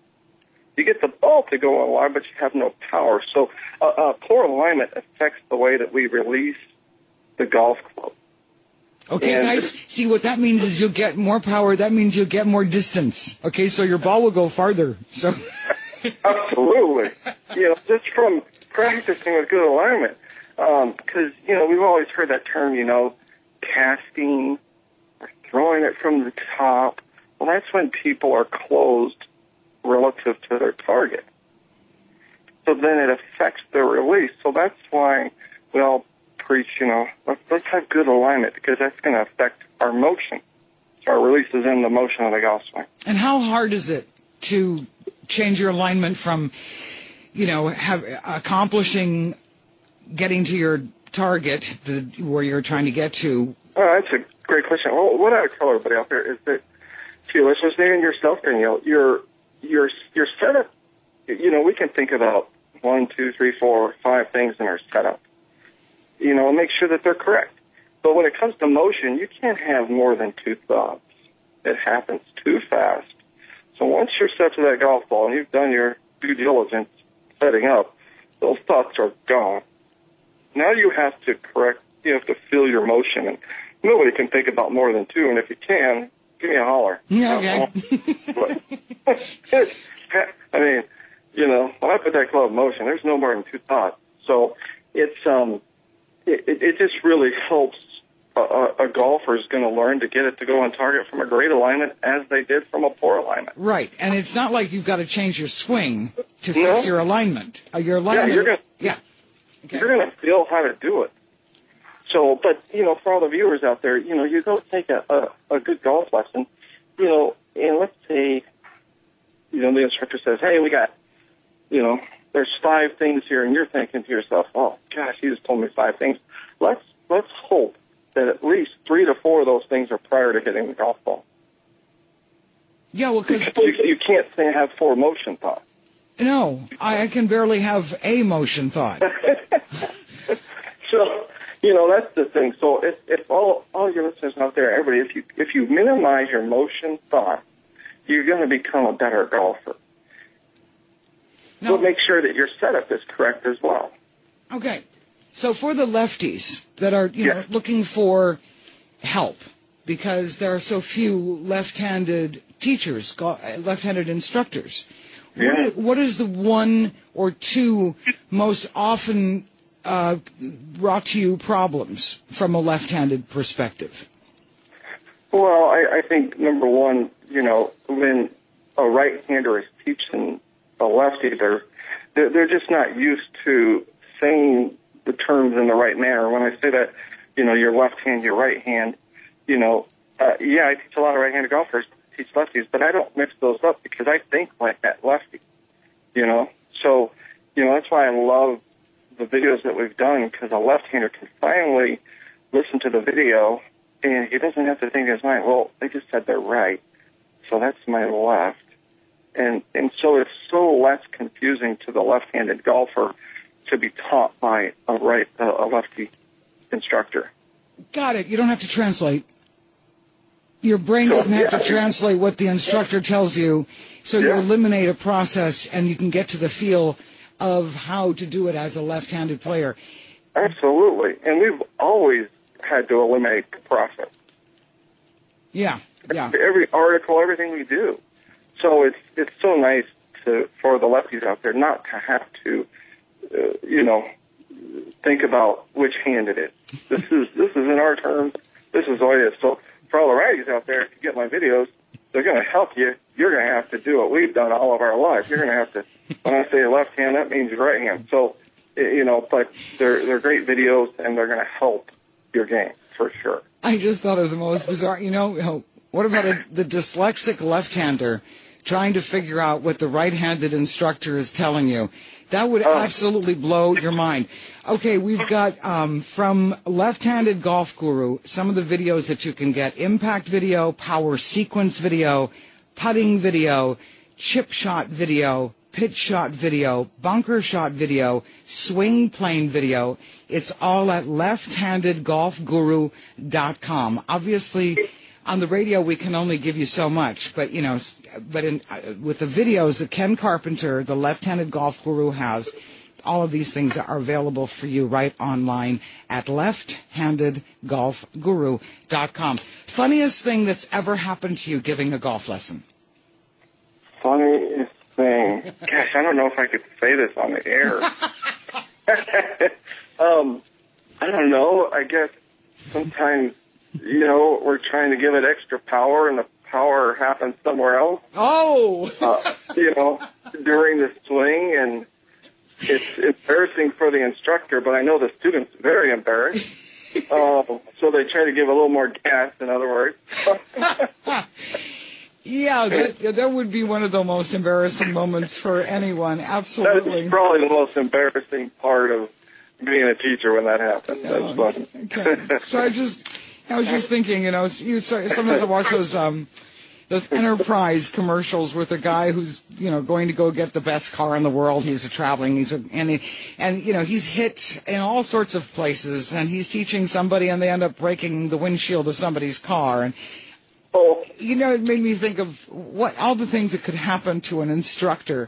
You get the ball to go on line, but you have no power. So uh, uh, poor alignment affects the way that we release the golf club.
Okay,
and
guys, see what that means is you'll get more power. That means you'll get more distance. Okay, so your ball will go farther. So
absolutely. You know, just from practicing with good alignment, because, um, you know, we've always heard that term, you know, casting or throwing it from the top. Well, that's when people are closed relative to their target. So then it affects their release. So that's why we all preach, you know, let's, let's have good alignment, because that's going to affect our motion. So our release is in the motion of the golf swing.
And how hard is it to change your alignment from, you know, have accomplishing getting to your target, the, where you're trying to get to?
Oh, that's a great question. Well, what I would tell everybody out there is that, to your listeners, and yourself, Danielle, your your your setup. You know, we can think about one, two, three, four, five things in our setup. You know, and make sure that they're correct. But when it comes to motion, you can't have more than two thoughts. It happens too fast. So once you're set to that golf ball and you've done your due diligence setting up, those thoughts are gone. Now you have to correct, you have to feel your motion. And nobody can think about more than two. And if you can, give me a holler.
Yeah, okay.
I mean, you know, when I put that club in motion, there's no more than two thoughts. So it's, um, it, it just really helps a, a, a golfer is going to learn to get it to go on target from a great alignment as they did from a poor alignment.
Right, and it's not like you've got to change your swing to
No.
fix your alignment. Uh, your alignment,
Yeah, you're going
yeah. Okay.
you're going to feel how to do it. So, but, you know, for all the viewers out there, you know, you go take a, a, a good golf lesson, you know, and let's say, you know, the instructor says, hey, we got, you know, there's five things here, and you're thinking to yourself, oh, gosh, he just told me five things. Let's let's hope that at least three to four of those things are prior to hitting the golf ball.
Yeah, well, because
you, you can't say have four motion thoughts.
No, I, I can barely have a motion thought.
So, you know, that's the thing. So if, if all all your listeners out there, everybody, if you if you minimize your motion thought, you're going to become a better golfer.
No.
But make sure that your setup is correct as well.
Okay. So for the lefties that are, you know,
Yes.
looking for help because there are so few left-handed teachers, go- left-handed instructors, what,
Yeah.
is, what is the one or two most often uh, brought to you problems from a left-handed perspective?
Well, I, I think, number one, you know, when a right-hander is teaching a lefty, they're, they're, they're just not used to saying the terms in the right manner. When I say that, you know, your left hand, your right hand, you know, uh, yeah, I teach a lot of right-handed golfers, teach lefties, but I don't mix those up because I think like that lefty, you know. So, you know, that's why I love the videos that we've done, because a left-hander can finally listen to the video and he doesn't have to think in his mind, well, they just said they're right, so that's my left. And and so it's so less confusing to the left-handed golfer to be taught by a right uh, a lefty instructor.
Got it. You don't have to translate. Your brain doesn't have to translate what the instructor tells you, so you
Yeah.
eliminate a process and you can get to the feel of how to do it as a left-handed player.
Absolutely. And we've always had to eliminate the process.
Yeah, yeah.
Every article, everything we do. So it's it's so nice to for the lefties out there not to have to, uh, you know, think about which hand it is. This is this is in our terms. This is the way it is. So for all the righties out there, if you get my videos, they're going to help you. You're going to have to do what we've done all of our life. You're going to have to, when I say left hand, that means right hand. So, you know, but they're, they're great videos, and they're going to help your game, for sure.
I just thought it was the most bizarre. You know, you know what about a, the dyslexic left-hander trying to figure out what the right-handed instructor is telling you? That would
Oh.
absolutely blow your mind. Okay, we've got um, from Left-Handed Golf Guru some of the videos that you can get: impact video, power sequence video, putting video, chip shot video, pitch shot video, bunker shot video, swing plane video. It's all at left handed golf guru dot com. Obviously, on the radio we can only give you so much, but you know, but in, uh, with the videos that Ken Carpenter, the Left-Handed Golf Guru, has, all of these things are available for you right online at left handed golf guru dot com. Funniest thing that's ever happened to you giving a golf lesson?
Funniest thing. Gosh, I don't know if I could say this on the air. um, I don't know. I guess sometimes, you know, we're trying to give it extra power, and the power happens somewhere else.
Oh!
uh, you know, during the swing, and it's embarrassing for the instructor, but I know the student's very embarrassed. Uh, so they try to give a little more gas, in other words.
Yeah, that, that would be one of the most embarrassing moments for anyone. Absolutely.
That's probably the most embarrassing part of being a teacher when that happens. That's fun.
Okay. So I just, I was just thinking, you know, you so, sometimes I watch those um, those Enterprise commercials with a guy who's, you know, going to go get the best car in the world. He's a traveling, he's a, and he, and you know, he's hit in all sorts of places, and he's teaching somebody, and they end up breaking the windshield of somebody's car, and.
Oh.
You know, it made me think of what all the things that could happen to an instructor.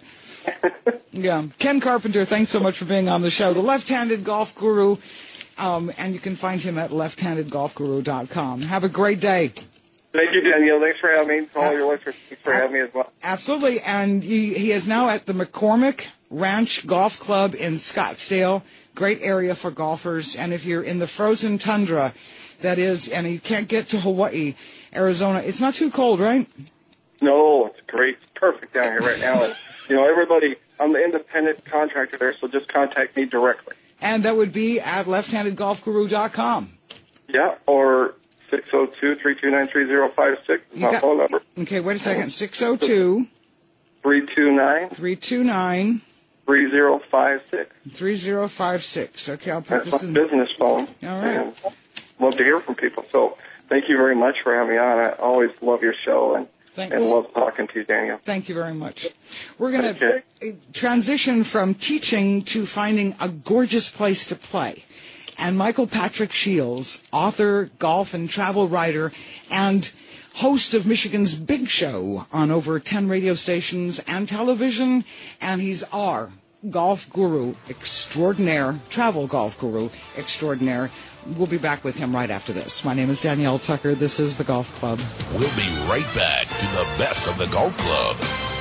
Yeah. Ken Carpenter, thanks so much for being on the show. The Left-Handed Golf Guru, um, and you can find him at left handed golf guru dot com. Have a great day.
Thank you, Danielle. Thanks for having me. All your listeners, thanks for having me as well.
Absolutely. And he, he is now at the McCormick Ranch Golf Club in Scottsdale. Great area for golfers. And if you're in the frozen tundra, that is, and you can't get to Hawaii, Arizona, it's not too cold, right?
No, it's great. It's perfect down here right now. And, you know, everybody, I'm the independent contractor there, so just contact me directly.
And that would be at left handed golf guru dot com.
Yeah, or six oh two, three two nine, three oh five six is my
got,
phone number.
Okay, wait a second. six oh two,
three two nine,
three two nine,
three oh five six.
three oh five six. Okay, I'll put
That's
this
my
in.
business phone.
All right.
And love to hear from people. So thank you very much for having me on. I always love your show and, and love talking to you, Daniel.
Thank you very much. We're going to okay. transition from teaching to finding a gorgeous place to play. And Michael Patrick Shields, author, golf and travel writer, and host of Michigan's Big Show on over ten radio stations and television, and he's our golf guru extraordinaire, travel golf guru extraordinaire. We'll be back with him right after this. My name is Danielle Tucker. This is The Golf Club.
We'll be right back to the best of The Golf Club.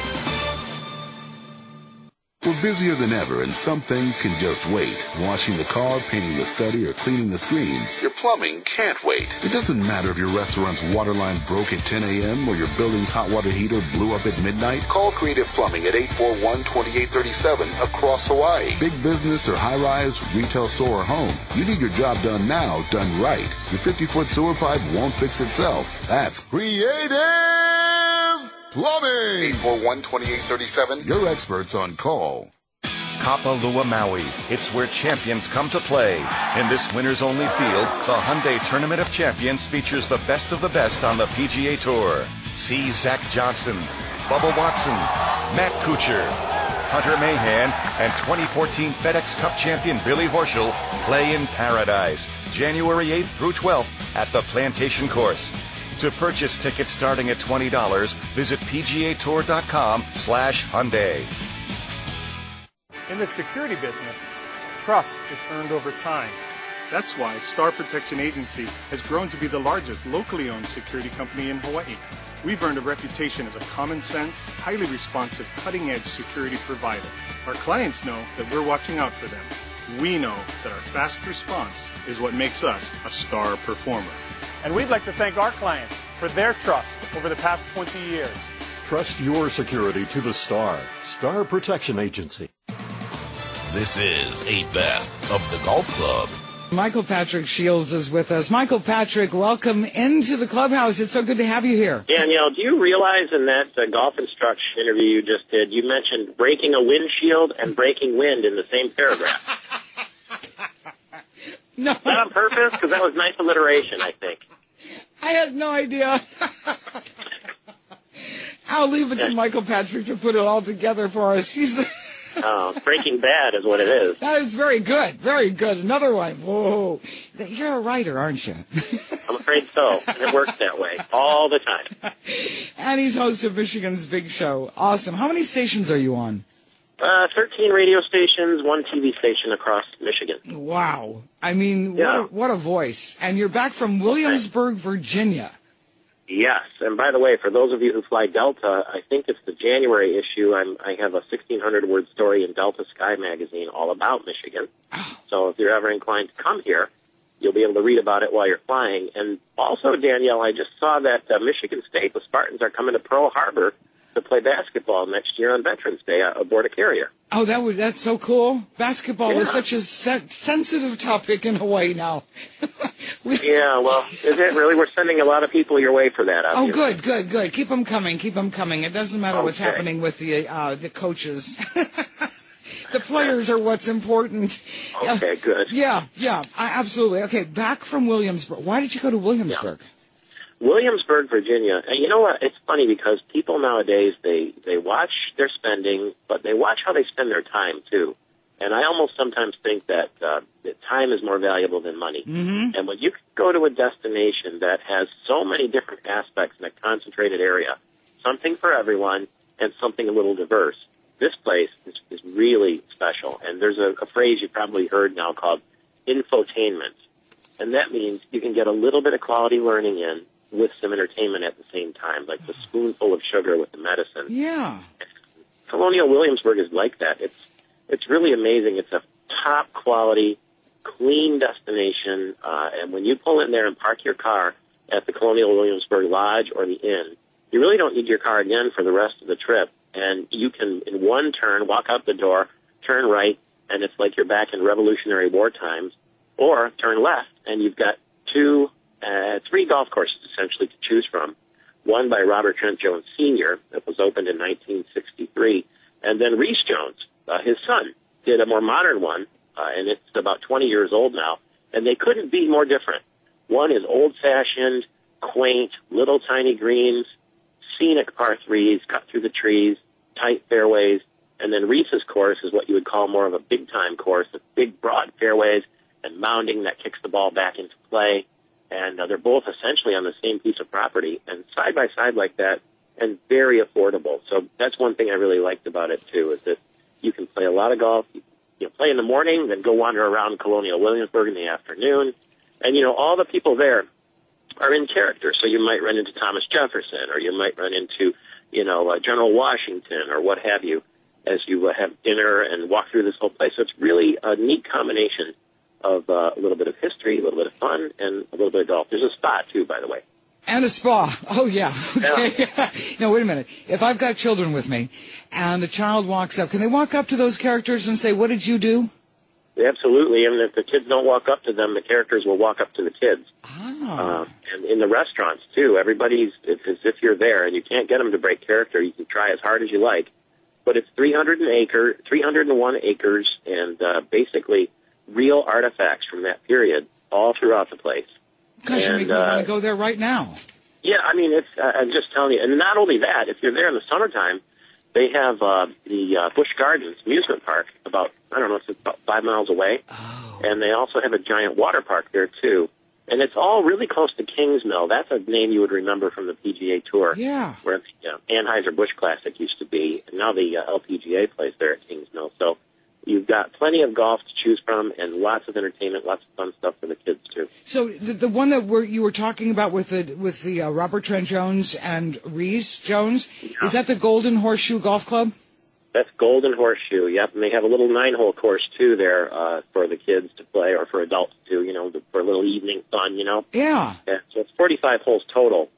We're busier than ever, and some things can just wait. Washing the car, painting the study, or cleaning the screens. Your plumbing can't wait. It doesn't matter if your restaurant's water line broke at ten a.m. or your building's hot water heater blew up at midnight. Call Creative Plumbing at eight four one, two eight three seven across Hawaii. Big business or high-rise, retail store or home. You need your job done now, done right. Your fifty-foot sewer pipe won't fix itself. That's Creative Plumbing. eight four one, two eight three seven. Your experts on call.
Kapalua, Maui. It's where champions come to play. In this winner's only field, the Hyundai Tournament of Champions features the best of the best on the P G A Tour. See Zach Johnson, Bubba Watson, Matt Kuchar, Hunter Mahan, and twenty fourteen FedEx Cup champion Billy Horschel play in paradise, January eighth through twelfth at the Plantation Course. To purchase tickets starting at twenty dollars, visit P G A Tour dot com slash Hyundai.
In the security business, trust is earned over time. That's why Star Protection Agency has grown to be the largest locally owned security company in Hawaii. We've earned a reputation as a common sense, highly responsive, cutting-edge security provider. Our clients know that we're watching out for them. We know that our fast response is what makes us a star performer.
And we'd like to thank our clients
for their trust over the past twenty years.
Trust your security to the Star. Star Protection Agency.
This is a Best of the Golf Club.
Michael Patrick Shields is with us. Michael Patrick, welcome into the clubhouse. It's so good to have you here.
Danielle, do you realize in that uh, golf instruction interview you just did, you mentioned breaking a windshield and breaking wind in the same paragraph?
No.
Is that on purpose? Because that was nice alliteration, I think.
I had no idea. I'll leave it to Michael Patrick to put it all together for us. He's...
Oh, Breaking Bad is what it is.
That is very good. Very good. Another one. Whoa. You're a writer, aren't you?
I'm afraid so. It works that way all the time.
And he's host of Michigan's Big Show. Awesome. How many stations are you on?
Uh, thirteen radio stations, one T V station across Michigan.
Wow. I mean,
Yeah.
what, a, what a voice. And you're back from Williamsburg, Virginia.
Yes, and by the way, for those of you who fly Delta, I think it's the January issue. I'm, I have a sixteen hundred word story in Delta Sky magazine all about Michigan.
Oh.
So if you're ever inclined to come here, you'll be able to read about it while you're flying. And also, Danielle, I just saw that uh, Michigan State, the Spartans, are coming to Pearl Harbor to play basketball next year on Veterans Day uh, aboard a carrier.
Oh, that would that's so cool. Basketball
Yeah.
is such a se- sensitive topic in Hawaii now. we,
Yeah, well, is it really? We're sending a lot of people your way for that.
Oh,
obviously.
good, good, good. Keep them coming. Keep them coming. It doesn't matter what's
Okay.
happening with the uh, the coaches. The players are what's important.
Okay, good.
Yeah, yeah, I- absolutely. Okay, back from Williamsburg. Why did you go to Williamsburg?
Williamsburg, Virginia. And you know what? It's funny because people nowadays, they, they watch their spending, but they watch how they spend their time, too. And I almost sometimes think that, uh, that time is more valuable than money.
Mm-hmm.
And when you go to a destination that has so many different aspects in a concentrated area, something for everyone and something a little diverse, this place is, is really special. And there's a, a phrase you've probably heard now called infotainment. And that means you can get a little bit of quality learning in with some entertainment at the same time, like the spoonful of sugar with the medicine.
Yeah.
Colonial Williamsburg is like that. It's it's really amazing. It's a top quality, clean destination, uh, and when you pull in there and park your car at the Colonial Williamsburg Lodge or the Inn, you really don't need your car again for the rest of the trip. And you can, in one turn, walk out the door, turn right, and it's like you're back in Revolutionary War times, or turn left, and you've got two, uh, three golf courses essentially to choose from. One by Robert Trent Jones Senior that was opened in nineteen sixty-three, and then Reese Jones, uh, his son, did a more modern one, uh, and it's about twenty years old now, and they couldn't be more different. One is old-fashioned, quaint, little tiny greens, scenic par threes cut through the trees, tight fairways, and then Reese's course is what you would call more of a big-time course, with big, broad fairways and mounding that kicks the ball back into play. And uh, they're both essentially on the same piece of property and side by side like that and very affordable. So that's one thing I really liked about it, too, is that you can play a lot of golf. You, you know, play in the morning, then go wander around Colonial Williamsburg in the afternoon. And, you know, all the people there are in character. So you might run into Thomas Jefferson, or you might run into, you know, uh, General Washington or what have you as you uh, have dinner and walk through this whole place. So it's really a neat combination of uh, a little bit of history, a little bit of fun, and a little bit of golf. There's a spa, too, by the way.
And a spa. Oh, yeah. Okay.
Yeah.
No, wait a minute. If I've got children with me and a child walks up, can they walk up to those characters and say, what did you do?
Absolutely. And if the kids don't walk up to them, the characters will walk up to the kids.
Ah.
Uh, and in the restaurants, too, everybody's, it's as if you're there, and you can't get them to break character. You can try as hard as you like. But it's three hundred acre, three hundred one acres, and uh, basically real artifacts from that period all throughout the place.
Gosh, you
and,
make me
uh,
want to go there right now.
Yeah, I mean, it's. Uh, I'm just telling you, and not only that, if you're there in the summertime, they have uh, the uh, Busch Gardens amusement park about, I don't know, it's about five miles away,
oh.
and they also have a giant water park there too, and it's all really close to Kings Mill. That's a name you would remember from the P G A Tour,
Yeah.
where the uh, Anheuser-Busch Classic used to be, and now the uh, L P G A plays there at Kings Mill. So you've got plenty of golf to choose from and lots of entertainment, lots of fun stuff for the kids, too.
So the, the one that we're, you were talking about with the with the uh, Robert Trent Jones and Reese Jones,
Yeah.
is that the Golden Horseshoe Golf Club?
That's Golden Horseshoe, yep. And they have a little nine-hole course, too, there uh, for the kids to play or for adults, too, you know, for a little evening fun, you know.
Yeah.
Yeah, so it's forty-five holes total.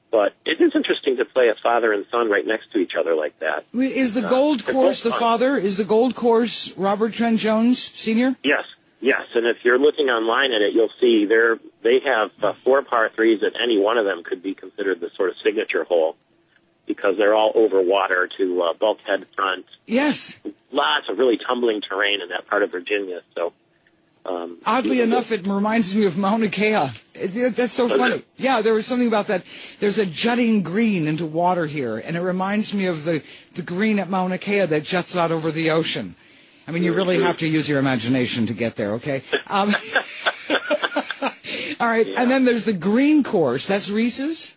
But it is interesting to play a father and son right next to each other like that.
Is the
Uh,
Gold
they're
Course
both
the
fun.
father? Is the Gold Course Robert Trent Jones Senior?
Yes, yes. And if you're looking online at it, you'll see they're, they have uh, four par threes that any one of them could be considered the sort of signature hole because they're all over water to uh, bulkhead front.
Yes.
Lots of really tumbling terrain in that part of Virginia. So, um,
Oddly
you know,
enough, it reminds me of Mauna Kea. It, it, that's so
Does
funny.
it?
Yeah, there was something about that. There's a jutting green into water here, and it reminds me of the, the green at Mauna Kea that juts out over the ocean. I mean, you really have to use your imagination to get there, okay? Um, all right,
Yeah.
and then there's the green course. That's Reese's?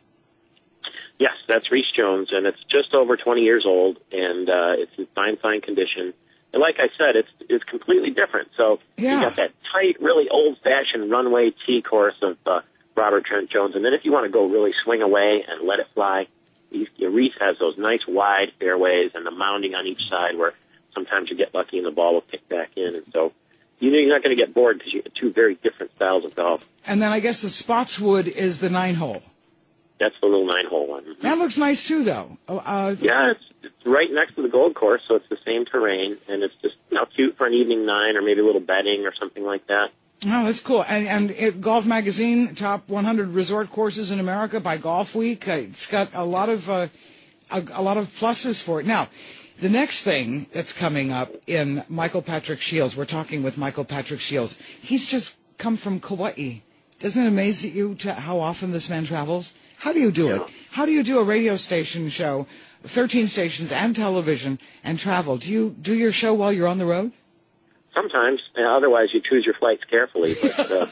Yes, that's Reese Jones, and it's just over twenty years old, and uh, it's in fine, fine condition. And like I said, it's it's completely different. So
Yeah.
you got that tight, really old-fashioned runway tee course of uh, Robert Trent Jones, and then if you want to go really swing away and let it fly, you, Reese has those nice wide fairways and the mounding on each side where sometimes you get lucky and the ball will kick back in, and so you know you're not going to get bored because you have two very different styles of golf.
And then I guess the Spotswood is the nine-hole.
That's the little nine-hole one.
That looks nice, too, though. Uh,
Yeah, it's, it's right next to the Gold Course, so it's the same terrain, and it's just you know cute for an evening nine or maybe a little bedding or something like that.
Oh, that's cool. And, and it, Golf Magazine, top one hundred resort courses in America by Golf Week. Uh, it's got a lot of uh, a, a lot of pluses for it. Now, the next thing that's coming up in Michael Patrick Shields, we're talking with Michael Patrick Shields. He's just come from Kauai. Doesn't it amaze you to how often this man travels? How do you do it? How do you do a radio station show, thirteen stations and television, and travel? Do you do your show while you're on the road?
Sometimes, uh, otherwise you choose your flights carefully. But, uh,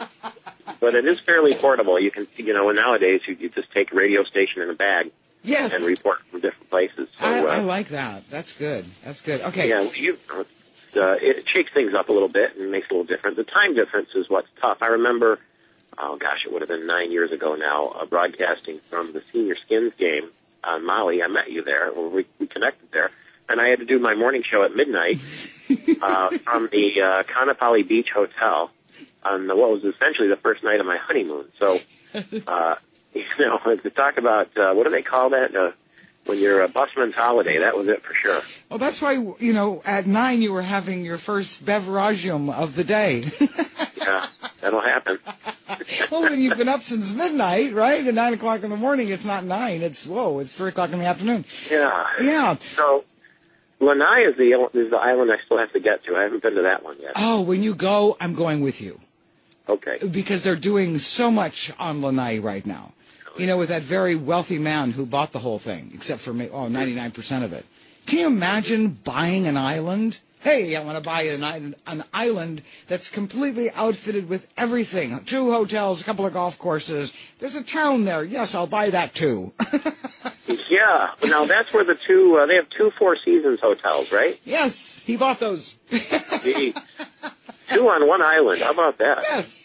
but it is fairly portable. You can, you know, nowadays you, you just take a radio station in a bag
Yes.
and report from different places. So,
I,
uh,
I like that. That's good. That's good. Okay.
Yeah, you, uh, it shakes things up a little bit and makes it a little different. The time difference is what's tough. I remember, oh gosh, it would have been nine years ago now, uh, broadcasting from the Senior Skins game on Maui. I met you there, or we, we connected there, and I had to do my morning show at midnight uh, from the uh, Kanapali Beach Hotel on the, what was essentially the first night of my honeymoon. So, uh, you know, to talk about, uh, what do they call that? Uh, when you're a busman's holiday, that was it for sure.
Well, that's why, you know, at nine you were having your first beveragium of the day.
Yeah, that'll happen.
Well, when you've been up since midnight, right? At nine o'clock in the morning, it's not nine. It's, whoa, it's three o'clock in the afternoon.
Yeah.
Yeah.
So, Lanai is the is the island I still have to get to. I haven't been to that one yet.
Oh, when you go, I'm going with you.
Okay.
Because they're doing so much on Lanai right now. You know, with that very wealthy man who bought the whole thing, except for me, oh, ninety-nine percent of it. Can you imagine buying an island? Hey, I want to buy an, an island that's completely outfitted with everything. Two hotels, a couple of golf courses. There's a town there. Yes, I'll buy that too.
Yeah. Now, that's where the two, uh, they have two Four Seasons hotels, right?
Yes, he bought those.
Gee. Two on one island. How about that?
Yes.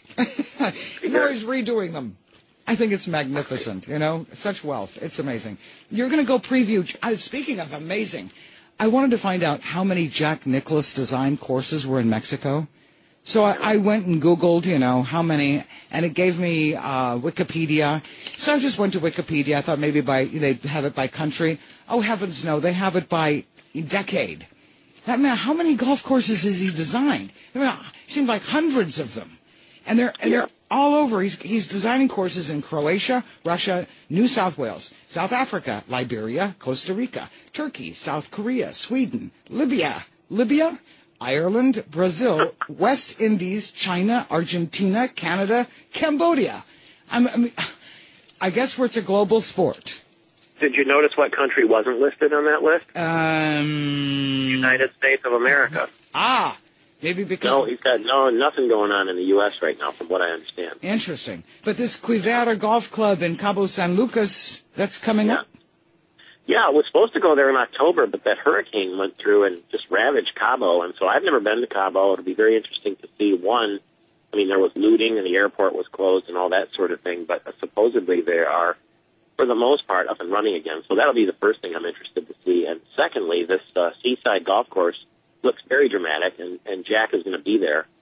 Now he's redoing them. I think it's magnificent, you know, such wealth. It's amazing. You're going to go preview. Uh, speaking of amazing, I wanted to find out how many Jack Nicklaus design courses were in Mexico. So I, I went and Googled, you know, how many, and it gave me uh, Wikipedia. So I just went to Wikipedia. I thought maybe by they'd have it by country. Oh, heavens no, they have it by decade. That man, how many golf courses has he designed? I mean, it seemed like hundreds of them. And they're, and they're all over. He's, he's designing courses in Croatia, Russia, New South Wales, South Africa, Liberia, Costa Rica, Turkey, South Korea, Sweden, Libya, Libya, Ireland, Brazil, West Indies, China, Argentina, Canada, Cambodia. I'm, I mean, I guess where it's a global sport.
Did you notice what country wasn't listed on that list?
Um,
United States of America.
Ah, maybe because...
No, he's got no nothing going on in the U S right now, from what I understand.
Interesting. But this Quivera Golf Club in Cabo San Lucas, that's coming
yeah.
up?
Yeah, it was supposed to go there in October, but that hurricane went through and just ravaged Cabo, and so I've never been to Cabo. It'll be very interesting to see, one, I mean, there was looting and the airport was closed and all that sort of thing, but supposedly they are, for the most part, up and running again. So that'll be the first thing I'm interested to see. And secondly, this uh, seaside golf course looks very dramatic, and, and Jack is going to be there.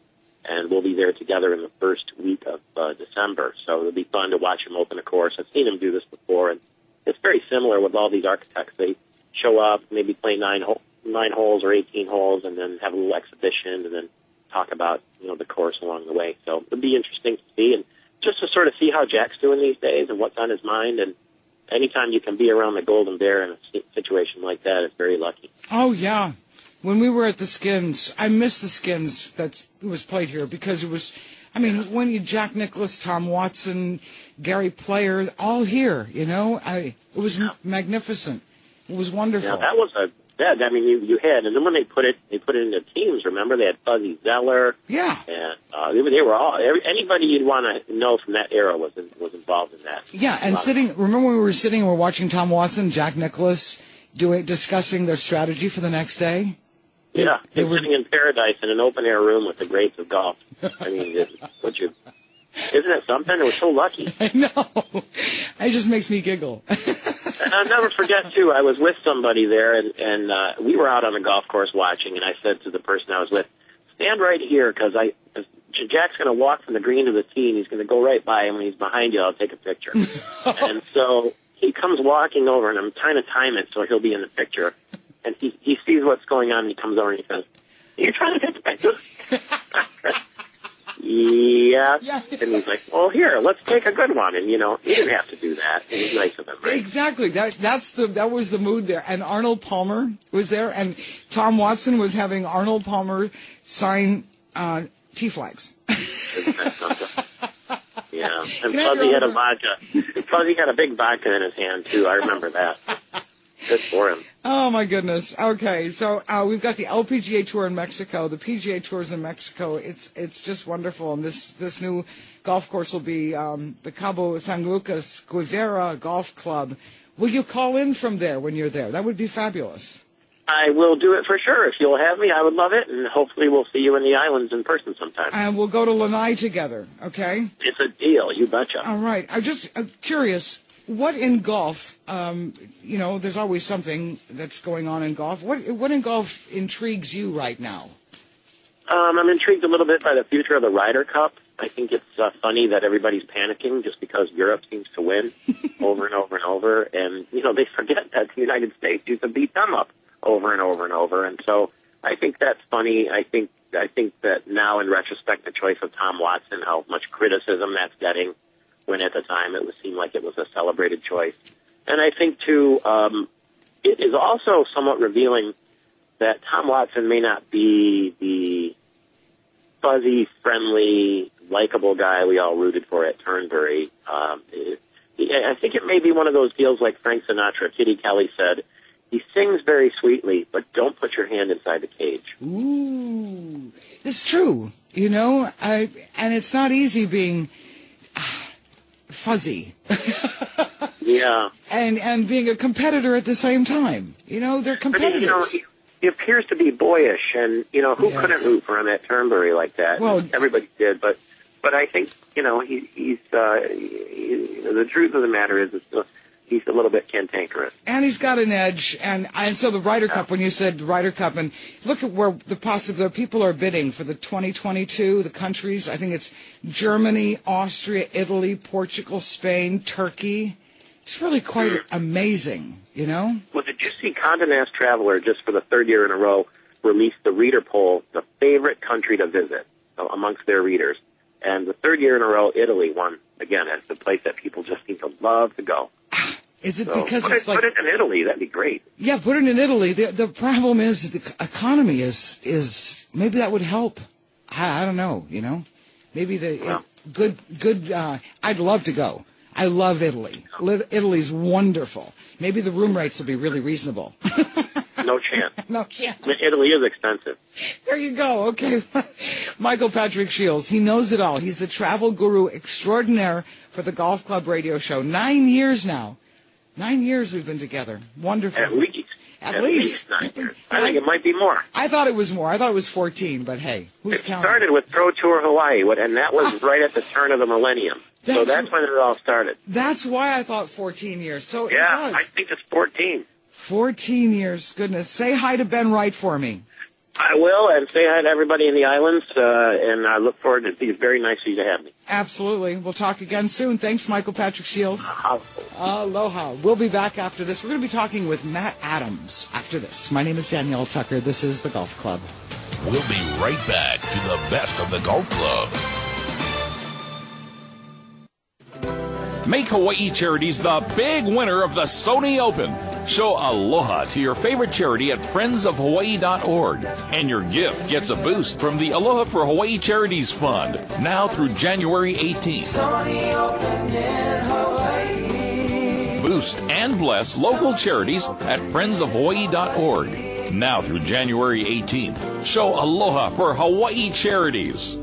and we'll be there together in the first week of uh, December. So it'll be fun to watch him open a course. I've seen him do this before, and it's very similar with all these architects. They show up, maybe play nine ho- nine holes or eighteen holes, and then have a little exhibition, and then talk about, you know, the course along the way. So it'll be interesting to see, and just to sort of see how Jack's doing these days and what's on his mind. And anytime you can be around the Golden Bear in a situation like that, it's very lucky.
Oh, yeah. When we were at the Skins, I missed the Skins that was played here because it was, I mean, when you Jack Nicklaus, Tom Watson, Gary Player, all here, you know, I it was yeah. magnificent. It was wonderful.
Yeah, that was a that. I mean, you you had, and then when they put it, they put it into teams. Remember, they had Fuzzy Zeller.
Yeah,
and uh, they, they were all every, anybody you'd want to know from that era was in, was involved in that.
Yeah, and sitting. Of, remember when we were sitting and we were watching Tom Watson, Jack Nicklaus doing discussing their strategy for the next day.
They, yeah, they were sitting in paradise in an open air room with the greats of golf. I mean, it, what you. Isn't that something? It was so lucky.
I know. It just makes me giggle.
And I'll never forget, too, I was with somebody there, and, and uh, we were out on the golf course watching, and I said to the person I was with, stand right here, because I, cause Jack's going to walk from the green to the tee, and he's going to go right by him. When he's behind you, I'll take a picture. And so he comes walking over, and I'm trying to time it so he'll be in the picture. And he, he sees what's going on, and he comes over and he says, you're trying to hit the picture? Yeah. yeah. And he's like, well, here, let's take a good one. And, you know, he didn't have to do that. It was nice of him, right?
Exactly. That that's the that was the mood there. And Arnold Palmer was there, and Tom Watson was having Arnold Palmer sign uh, tee flags.
Isn't that something? Yeah. And Fuzzy had a vodka. Fuzzy had a big vodka in his hand, too. I remember that. Good for him.
Oh, my goodness. Okay, so uh, we've got the L P G A Tour in Mexico, the P G A Tours in Mexico. It's it's just wonderful. And this, this new golf course will be um, the Cabo San Lucas Guevara Golf Club. Will you call in from there when you're there? That would be fabulous.
I will do it for sure. If you'll have me, I would love it. And hopefully we'll see you in the islands in person sometime.
And we'll go to Lanai together, okay?
It's a deal. You betcha.
All right. I'm just uh, curious. What in golf, um, you know, there's always something that's going on in golf. What what in golf intrigues you right now?
Um, I'm intrigued a little bit by the future of the Ryder Cup. I think it's uh, funny that everybody's panicking just because Europe seems to win over and over and over. And, you know, they forget that the United States used to beat them up over and over and over. And so I think that's funny. I think I think that now, in retrospect, the choice of Tom Watson, how much criticism that's getting, when at the time it would seem like it was a celebrated choice. And I think, too, um, it is also somewhat revealing that Tom Watson may not be the fuzzy, friendly, likable guy we all rooted for at Turnberry. Um, it, I think it may be one of those deals like Frank Sinatra, Kitty Kelly said, he sings very sweetly, but don't put your hand inside the cage.
Ooh, it's true, you know, I, and it's not easy being fuzzy.
Yeah.
And and being a competitor at the same time. You know, they're competitors.
But, you know, he, he appears to be boyish, and, you know, who yes. couldn't root for him at Turnberry like that? Well, everybody did, but but I think, you know, he, he's, uh, he, the truth of the matter is, it's, uh, he's a little bit cantankerous.
And he's got an edge. And, and so the Ryder Cup, when you said Ryder Cup, and look at where the possible people are bidding for the twenty twenty-two, the countries. I think it's Germany, Austria, Italy, Portugal, Spain, Turkey. It's really quite mm. amazing, you know?
Well, did you see Condé Nast Traveler, just for the third year in a row, released the reader poll, the favorite country to visit amongst their readers? And the third year in a row, Italy won, again, as the place that people just seem to love to go.
Is it
so
because
put
it's
it,
like...
Put it in Italy. That'd be great.
Yeah, put it in Italy. The the problem is the economy is... is maybe that would help. I, I don't know, you know? Maybe the... Well, it, good... good. Uh, I'd love to go. I love Italy. Italy's wonderful. Maybe the room rates will be really reasonable.
No chance.
No chance.
Italy is expensive.
There you go. Okay. Michael Patrick Shields. He knows it all. He's the travel guru extraordinaire for the Golf Club radio show. Nine years now. Nine years we've been together. Wonderful.
At least.
At,
At
least.
least nine years. I think it might be more.
I thought it was more. I thought it was fourteen, but hey, who's
it
counting?
It started with Pro Tour Hawaii, and that was right at the turn of the millennium. That's, so that's when it all started.
That's why I thought fourteen years. So
yeah,
it was.
I think it's fourteen.
fourteen years. Goodness. Say hi to Ben Wright for me.
I will, and say hi to everybody in the islands, uh, and I look forward to it. It's very nice of you to have me.
Absolutely. We'll talk again soon. Thanks, Michael Patrick Shields. Aloha. We'll be back after this. We're going to be talking with Matt Adams after this. My name is Danielle Tucker. This is The Golf Club.
We'll be right back to the best of the Golf Club.
Make Hawaii Charities the big winner of the Sony Open. Show aloha to your favorite charity at friends of hawaii dot org. And your gift gets a boost from the Aloha for Hawaii Charities Fund, now through January eighteenth. Sony Open in Hawaii. Boost and bless local charities at friends of hawaii dot org, now through January eighteenth. Show aloha for Hawaii Charities.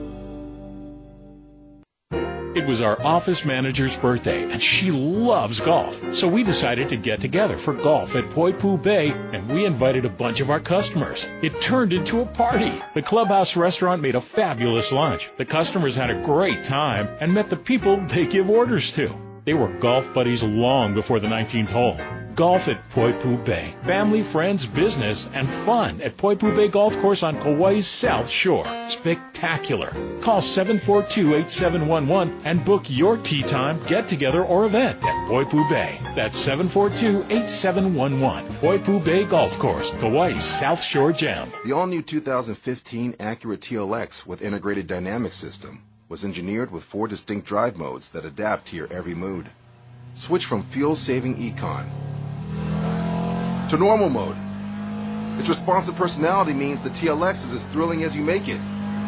It was our office manager's birthday, and she loves golf. So we decided to get together for golf at Poipu Bay, and we invited a bunch of our customers. It turned into a party. The Clubhouse restaurant made a fabulous lunch. The customers had a great time and met the people they give orders to. They were golf buddies long before the nineteenth hole. Golf at Poipu Bay. Family, friends, business, and fun at Poipu Bay Golf Course on Kauai's South Shore. Spectacular. Call seven four two, eight seven one one and book your tee time, get-together, or event at Poipu Bay. That's seven four two, eight seven one one. Poipu Bay Golf Course, Kauai's South Shore Gem.
The all-new two thousand fifteen Acura T L X with integrated dynamic system was engineered with four distinct drive modes that adapt to your every mood. Switch from fuel-saving Econ to normal mode. Its responsive personality means the T L X is as thrilling as you make it.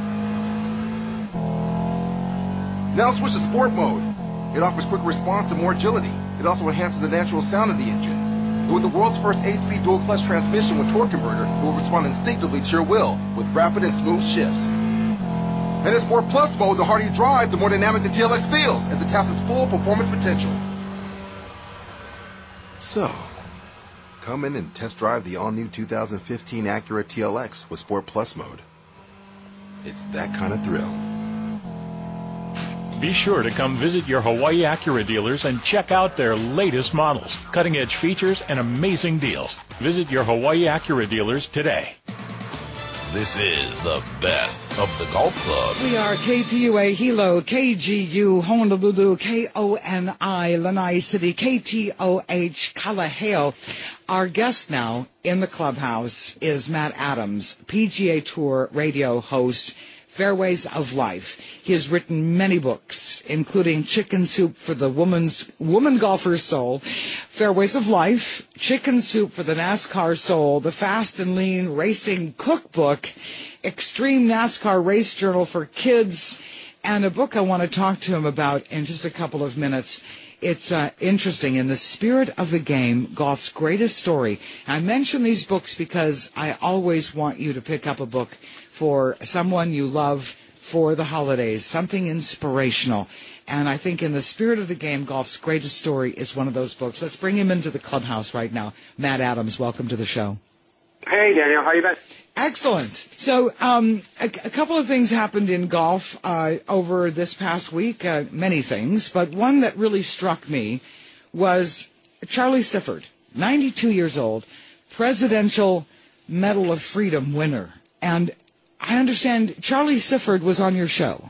Now switch to sport mode. It offers quicker response and more agility. It also enhances the natural sound of the engine. And with the world's first eight-speed dual-clutch transmission with torque converter, it will respond instinctively to your will with rapid and smooth shifts. And in Sport Plus mode, the harder you drive, the more dynamic the T L X feels as it taps its full performance potential. So, come in and test drive the all-new two thousand fifteen Acura T L X with Sport Plus mode. It's that kind of thrill.
Be sure to come visit your Hawaii Acura dealers and check out their latest models, cutting-edge features, and amazing deals. Visit your Hawaii Acura dealers today.
This is the best of the Golf Club.
We are K P U A Hilo, K G U Honolulu, K O N I Lanai City, K T O H Kalaheo. Our guest now in the clubhouse is Matt Adams, P G A Tour radio host, Fairways of Life. He has written many books, including Chicken Soup for the Woman's Woman Golfer's Soul, Fairways of Life, Chicken Soup for the NASCAR Soul, The Fast and Lean Racing Cookbook, Extreme NASCAR Race Journal for Kids, and a book I want to talk to him about in just a couple of minutes. It's uh, interesting. In the Spirit of the Game, Golf's Greatest Story. I mention these books because I always want you to pick up a book for someone you love for the holidays, something inspirational. And I think In the Spirit of the Game, Golf's Greatest Story is one of those books. Let's bring him into the clubhouse right now. Matt Adams, welcome to the show.
Hey, Daniel. How you been?
Excellent. So um, a, a couple of things happened in golf uh, over this past week, uh, many things, but one that really struck me was Charlie Sifford, ninety-two years old, Presidential Medal of Freedom winner. And I understand Charlie Sifford was on your show.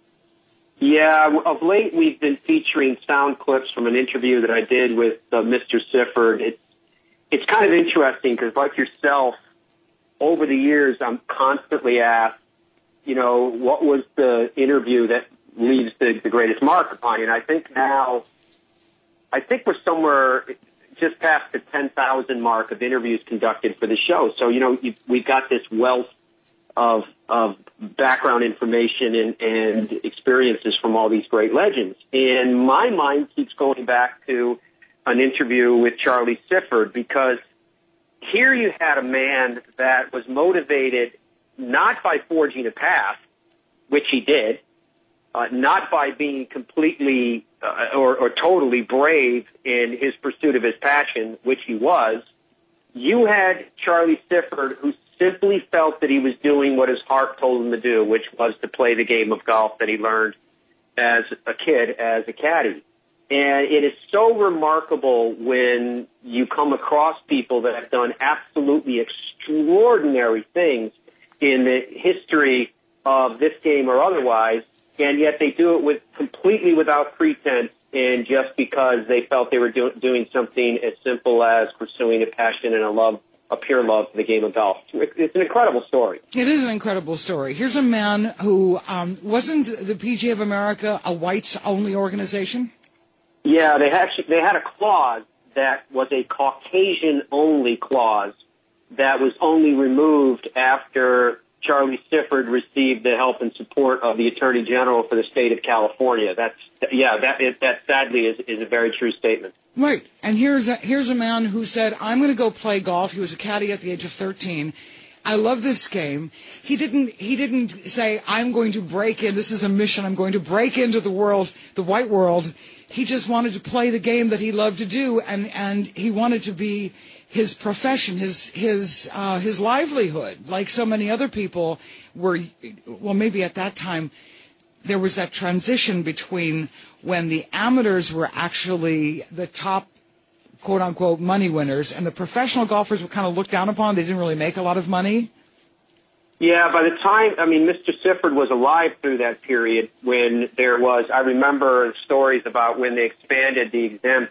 Yeah, of late we've been featuring sound clips from an interview that I did with uh, Mister Sifford. It's, it's kind of interesting because, like yourself, over the years, I'm constantly asked, you know, what was the interview that leaves the, the greatest mark upon you? And I think now, I think we're somewhere just past the ten thousand mark of interviews conducted for the show. So, you know, you've, we've got this wealth of, of background information and, and experiences from all these great legends. And my mind keeps going back to an interview with Charlie Sifford because here you had a man that was motivated not by forging a path, which he did, uh, not by being completely uh, or, or totally brave in his pursuit of his passion, which he was. You had Charlie Sifford, who simply felt that he was doing what his heart told him to do, which was to play the game of golf that he learned as a kid, as a caddy. And it is so remarkable when you come across people that have done absolutely extraordinary things in the history of this game or otherwise, and yet they do it with completely without pretense and just because they felt they were do- doing something as simple as pursuing a passion and a love, a pure love for the game of golf. It's an incredible story.
It is an incredible story. Here's a man who um, wasn't the P G A of America a whites-only organization?
Yeah, they actually they had a clause that was a Caucasian-only clause that was only removed after Charlie Sifford received the help and support of the Attorney General for the state of California. That's yeah, that that sadly is, is a very true statement.
Right, and here's a, here's a man who said, "I'm going to go play golf." He was a caddy at the age of thirteen. I love this game. He didn't he didn't say, "I'm going to break in. This is a mission. I'm going to break into the world, the white world." He just wanted to play the game that he loved to do, and and he wanted to be his profession, his his uh, his livelihood, like so many other people were. Well, maybe at that time there was that transition between when the amateurs were actually the top, quote unquote, money winners, and the professional golfers were kind of looked down upon. They didn't really make a lot of money.
Yeah, by the time, I mean, Mister Sifford was alive through that period when there was, I remember stories about when they expanded the exempt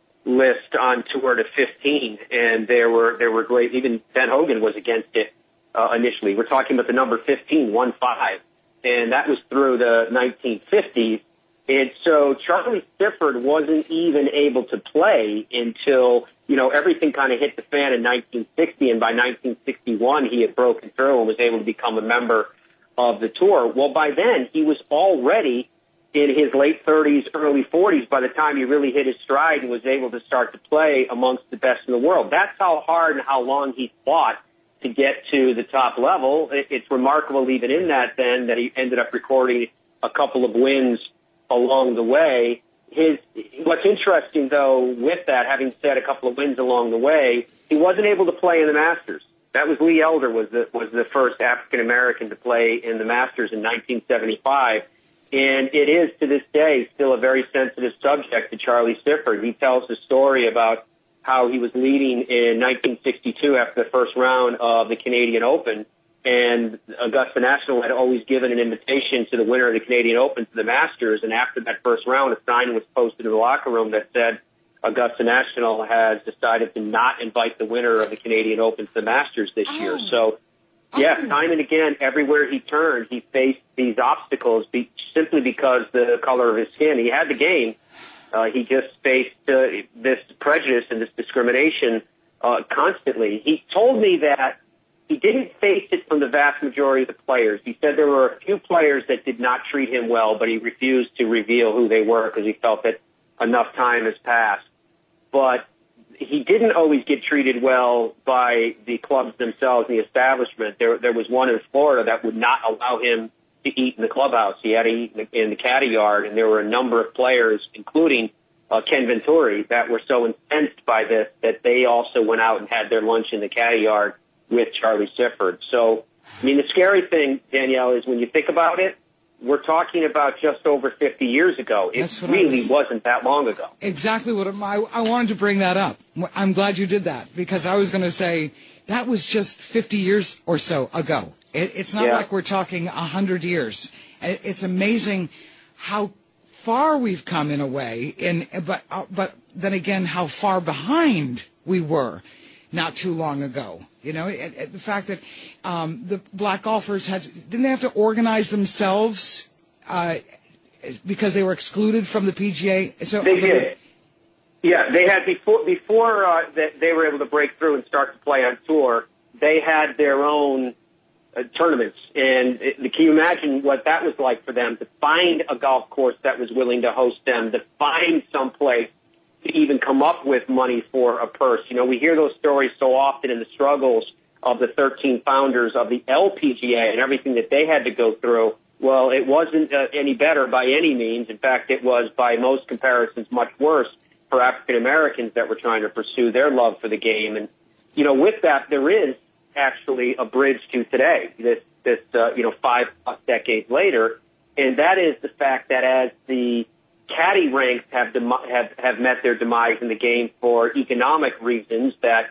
list on tour to fifteen, and there were there were great, even Ben Hogan was against it uh, initially. We're talking about the number fifteen, one five, and that was through the nineteen fifties. And so Charlie Sifford wasn't even able to play until, you know, everything kind of hit the fan in nineteen sixty, and by nineteen sixty-one he had broken through and was able to become a member of the tour. Well, by then he was already in his late thirties, early forties by the time he really hit his stride and was able to start to play amongst the best in the world. That's how hard and how long he fought to get to the top level. It's remarkable even in that then that he ended up recording a couple of wins along the way. His what's interesting though with that, having said a couple of wins along the way, he wasn't able to play in the Masters. That was Lee Elder was the was the first African American to play in the Masters in nineteen seventy-five, and it is to this day still a very sensitive subject to Charlie Sifford. He tells the story about how he was leading in nineteen sixty-two after the first round of the Canadian Open. And Augusta National had always given an invitation to the winner of the Canadian Open to the Masters. And after that first round, a sign was posted in the locker room that said Augusta National has decided to not invite the winner of the Canadian Open to the Masters this oh. year. So, yeah, oh. time and again, everywhere he turned, he faced these obstacles be- simply because the color of his skin. He had the game. Uh, he just faced uh, this prejudice and this discrimination uh, constantly. He told me that he didn't face it from the vast majority of the players. He said there were a few players that did not treat him well, but he refused to reveal who they were because he felt that enough time has passed. But he didn't always get treated well by the clubs themselves and the establishment. There, there was one in Florida that would not allow him to eat in the clubhouse. He had to eat in the, in the caddy yard, and there were a number of players, including uh, Ken Venturi, that were so incensed by this that they also went out and had their lunch in the caddy yard with Charlie Sifford. So, I mean, the scary thing, Danielle, is when you think about it, we're talking about just over fifty years ago. It really was, wasn't that long ago.
Exactly what I, I wanted to bring that up. I'm glad you did that, because I was going to say that was just fifty years or so ago. It, it's not yeah. like we're talking one hundred years. It, it's amazing how far we've come in a way, in, but, uh, but then again, how far behind we were not too long ago. You know, it, it, the fact that um, the black golfers had, didn't they have to organize themselves uh, because they were excluded from the P G A? So
they did. Yeah, they had before before uh, that they were able to break through and start to play on tour. They had their own uh, tournaments, and it, can you imagine what that was like for them to find a golf course that was willing to host them, to find some place to even come up with money for a purse. You know, we hear those stories so often in the struggles of the thirteen founders of the L P G A and everything that they had to go through. Well, it wasn't uh, any better by any means. In fact, it was by most comparisons much worse for African Americans that were trying to pursue their love for the game. And, you know, with that, there is actually a bridge to today, this, this uh, you know, five plus decades later. And that is the fact that as the caddy ranks have, dem- have have met their demise in the game for economic reasons, that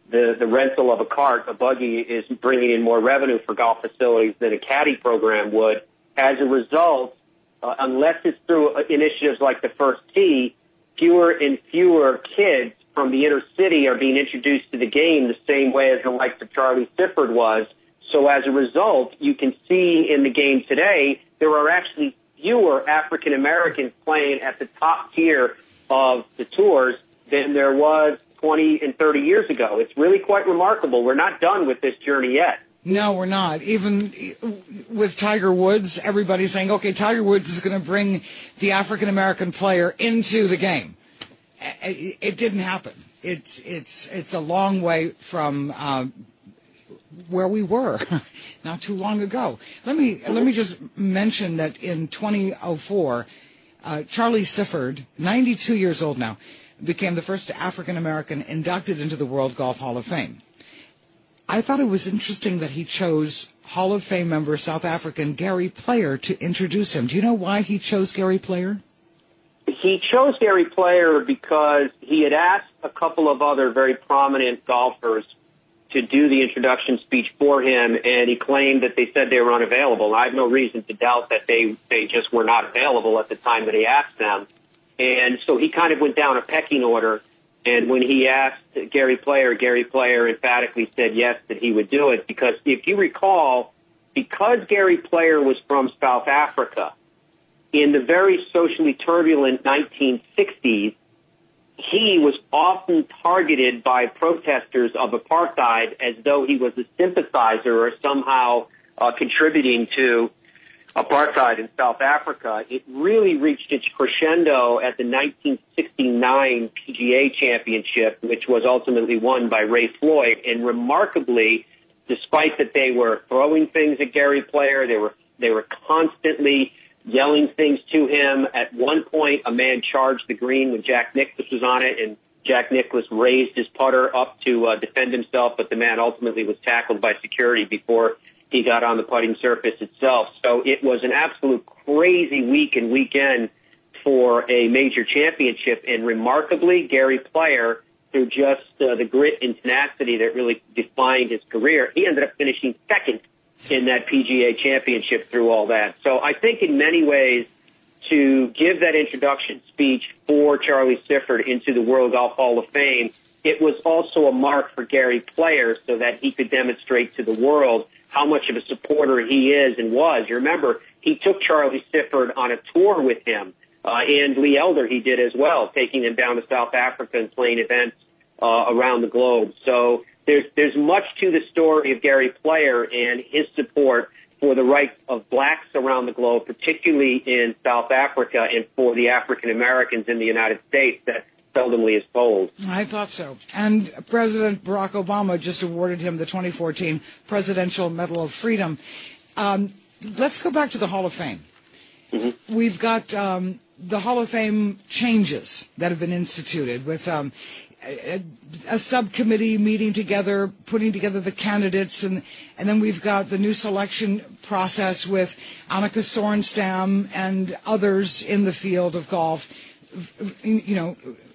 the, the rental of a cart, a buggy, is bringing in more revenue for golf facilities than a caddy program would. As a result, uh, unless it's through initiatives like the First Tee, fewer and fewer kids from the inner city are being introduced to the game the same way as the likes of Charlie Sifford was. So as a result, you can see in the game today, there are actually fewer African Americans playing at the top tier of the tours than there was twenty and thirty years ago. It's really quite remarkable. We're not done with this journey yet.
No, we're not. Even with Tiger Woods, everybody's saying, okay, Tiger Woods is going to bring the African American player into the game. It didn't happen. It's it's it's a long way from uh, where we were not too long ago. Let me let me just mention that in twenty oh four, uh, Charlie Sifford, ninety-two years old now, became the first African American inducted into the World Golf Hall of Fame. I thought it was interesting that he chose Hall of Fame member South African Gary Player to introduce him. Do you know why he chose Gary Player?
He chose Gary Player because he had asked a couple of other very prominent golfers to do the introduction speech for him, and he claimed that they said they were unavailable. I have no reason to doubt that they, they just were not available at the time that he asked them. And so he kind of went down a pecking order, and when he asked Gary Player, Gary Player emphatically said yes, that he would do it, because if you recall, because Gary Player was from South Africa, in the very socially turbulent nineteen sixties, he was often targeted by protesters of apartheid as though he was a sympathizer or somehow uh, contributing to apartheid in South Africa. It really reached its crescendo at the nineteen sixty-nine P G A Championship, which was ultimately won by Ray Floyd. And remarkably, despite that they were throwing things at Gary Player, they were they were constantly yelling things to him. At one point, a man charged the green when Jack Nicklaus was on it, and Jack Nicklaus raised his putter up to uh, defend himself, but the man ultimately was tackled by security before he got on the putting surface itself. So it was an absolute crazy week and weekend for a major championship, and remarkably, Gary Player, through just uh, the grit and tenacity that really defined his career, he ended up finishing second in that P G A Championship through all that. So I think in many ways, to give that introduction speech for Charlie Sifford into the World Golf Hall of Fame, it was also a mark for Gary Player so that he could demonstrate to the world how much of a supporter he is and was. You remember, he took Charlie Sifford on a tour with him, uh, and Lee Elder he did as well, taking him down to South Africa and playing events uh, around the globe. So There's, there's much to the story of Gary Player and his support for the rights of blacks around the globe, particularly in South Africa, and for the African Americans in the United States that seldomly is told.
I thought so. And President Barack Obama just awarded him the twenty fourteen Presidential Medal of Freedom. Um, let's go back to the Hall of Fame. Mm-hmm. We've got um, the Hall of Fame changes that have been instituted with um, A, a subcommittee meeting together, putting together the candidates, and, and then we've got the new selection process with Annika Sorenstam and others in the field of golf, you know,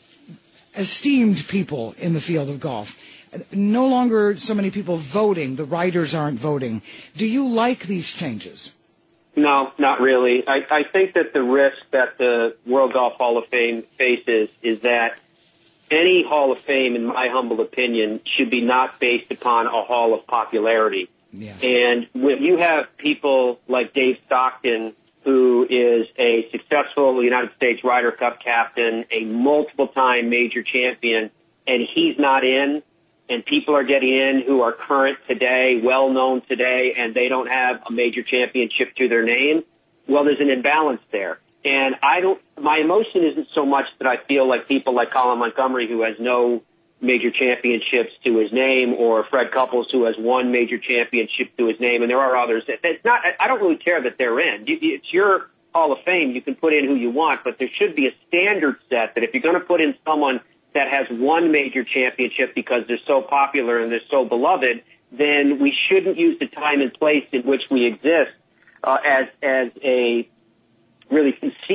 esteemed people in the field of golf. No longer so many people voting. The writers aren't voting. Do you like these changes?
No, not really. I, I think that the risk that the World Golf Hall of Fame faces is that any Hall of Fame, in my humble opinion, should be not based upon a hall of popularity.
Yeah.
And when you have people like Dave Stockton, who is a successful United States Ryder Cup captain, a multiple-time major champion, and he's not in, and people are getting in who are current today, well-known today, and they don't have a major championship to their name, well, there's an imbalance there. And I don't, my emotion isn't so much that I feel like people like Colin Montgomery, who has no major championships to his name, or Fred Couples, who has one major championship to his name, and there are others. It's not, I don't really care that they're in. It's your Hall of Fame. You can put in who you want, but there should be a standard set that if you're going to put in someone that has one major championship because they're so popular and they're so beloved, then we shouldn't use the time and place in which we exist uh, as as a really conceit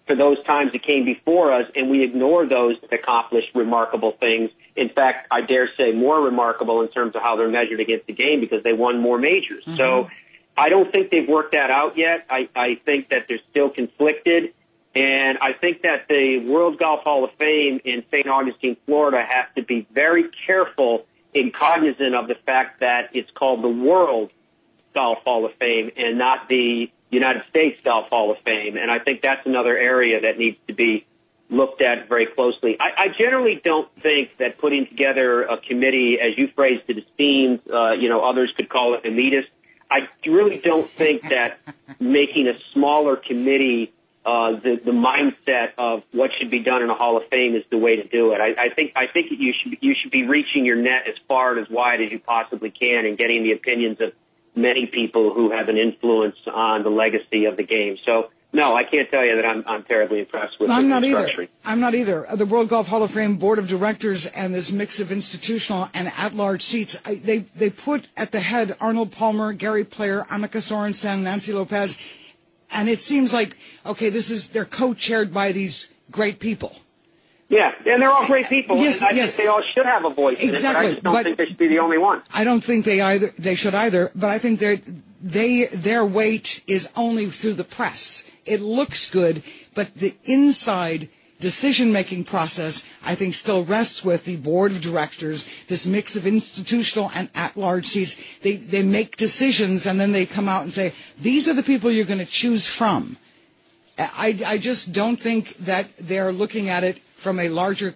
for those times that came before us, and we ignore those that accomplished remarkable things. In fact, I dare say more remarkable in terms of how they're measured against the game because they won more majors. Mm-hmm. So I don't think they've worked that out yet. I, I think that they're still conflicted. And I think that the World Golf Hall of Fame in Saint Augustine, Florida, has to be very careful and cognizant of the fact that it's called the World Golf Hall of Fame and not the United States Golf Hall of Fame. And I think that's another area that needs to be looked at very closely. I, I generally don't think that putting together a committee, as you phrased it, seems, uh, you know, others could call it elitist. I really don't think that making a smaller committee Uh, the, the mindset of what should be done in a Hall of Fame is the way to do it. I, I think I think you should you should be reaching your net as far and as wide as you possibly can and getting the opinions of many people who have an influence on the legacy of the game. So, no, I can't tell you that I'm I'm terribly impressed with
no, I'm
the
not
structuring.
either. I'm not either. The World Golf Hall of Fame Board of Directors and this mix of institutional and at-large seats, I, they they put at the head Arnold Palmer, Gary Player, Annika Sorenstam, Nancy Lopez. And it seems like, okay, this is, they're co-chaired by these great people.
Yeah, and they're all great people.
Yes,
and I
yes.
think they all should have a voice
Exactly.
in it, but I just don't
but
think they should be the only one.
I don't think they either, they should either, but I think they're, they, their weight is only through the press. It looks good, but the inside decision-making process, I think, still rests with the board of directors, this mix of institutional and at-large seats. They, they make decisions, and then they come out and say, these are the people you're going to choose from. I, I just don't think that they're looking at it from a larger,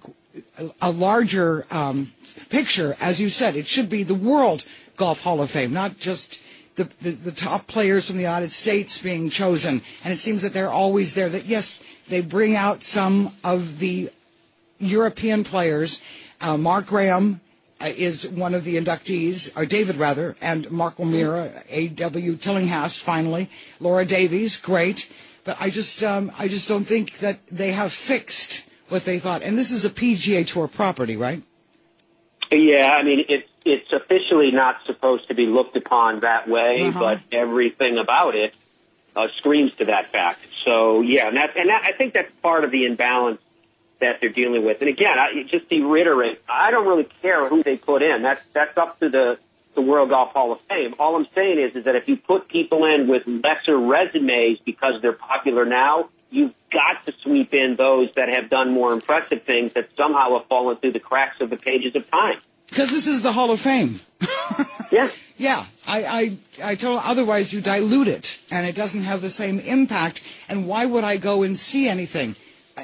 a larger um, picture. As you said, it should be the World Golf Hall of Fame, not just The, the, the top players from the United States being chosen, and it seems that they're always there. That yes, they bring out some of the European players. Uh, Mark Graham uh, is one of the inductees, or David rather, and Mark O'Meara, A W Tillinghast, finally, Laura Davies, great. But I just, um, I just don't think that they have fixed what they thought. And this is a P G A Tour property, right?
Yeah, I mean, it's it's officially not supposed to be looked upon that way, uh-huh. but everything about it uh, screams to that fact. So, yeah, and, that, and that, I think that's part of the imbalance that they're dealing with. And again, I, just to reiterate, I don't really care who they put in. That's that's up to the, the World Golf Hall of Fame. All I'm saying is, is that if you put people in with lesser resumes because they're popular now, you've got to sweep in those that have done more impressive things that somehow have fallen through the cracks of the pages of time.
Because this is the Hall of Fame.
Yeah.
Yeah. I, I, I told otherwise you dilute it, and it doesn't have the same impact. And why would I go and see anything?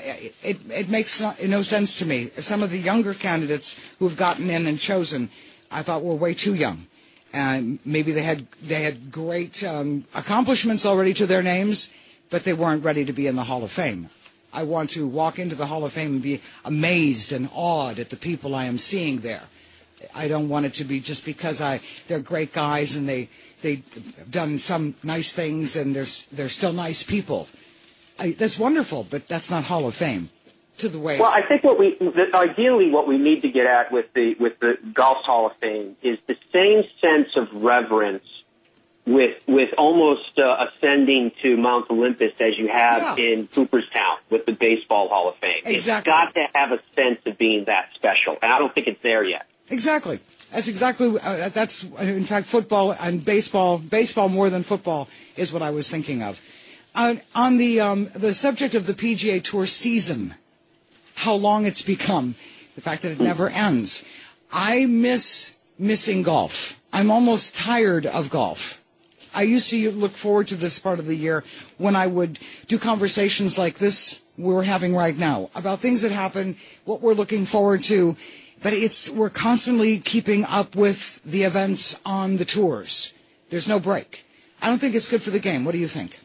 It, it makes no, no sense to me. Some of the younger candidates who've gotten in and chosen, I thought were way too young. And maybe they had they had great um, accomplishments already to their names, but they weren't ready to be in the Hall of Fame. I want to walk into the Hall of Fame and be amazed and awed at the people I am seeing there. I don't want it to be just because I they're great guys and they they've done some nice things and they're they're still nice people. I, that's wonderful, but that's not Hall of Fame. To the way.
Well, I think what we ideally what we need to get at with the with the Golf Hall of Fame is the same sense of reverence with with almost uh, ascending to Mount Olympus as you have yeah. in Cooperstown with the Baseball Hall of Fame.
Exactly.
It's got to have a sense of being that special, and I don't think it's there yet.
Exactly. That's exactly, uh, that's, in fact, football and baseball, baseball more than football is what I was thinking of. Uh, on the um, the subject of the P G A Tour season, how long it's become, the fact that it never ends, I miss missing golf. I'm almost tired of golf. I used to look forward to this part of the year when I would do conversations like this we're having right now about things that happen, what we're looking forward to. But it's we're constantly keeping up with the events on the tours. There's no break. I don't think it's good for the game. What do you think?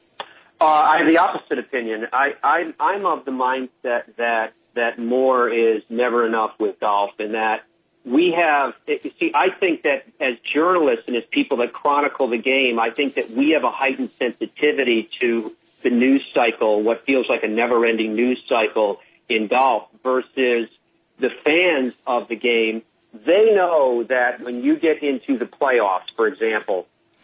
Uh, I have the opposite opinion. I, I, I'm of the mindset that that more is never enough with golf, and that we have. See, I think that as journalists and as people that chronicle the game, I think that we have a heightened sensitivity to the news cycle, what feels like a never-ending news cycle in golf, versus the fans of the game. They know that when you get into the playoffs, for example,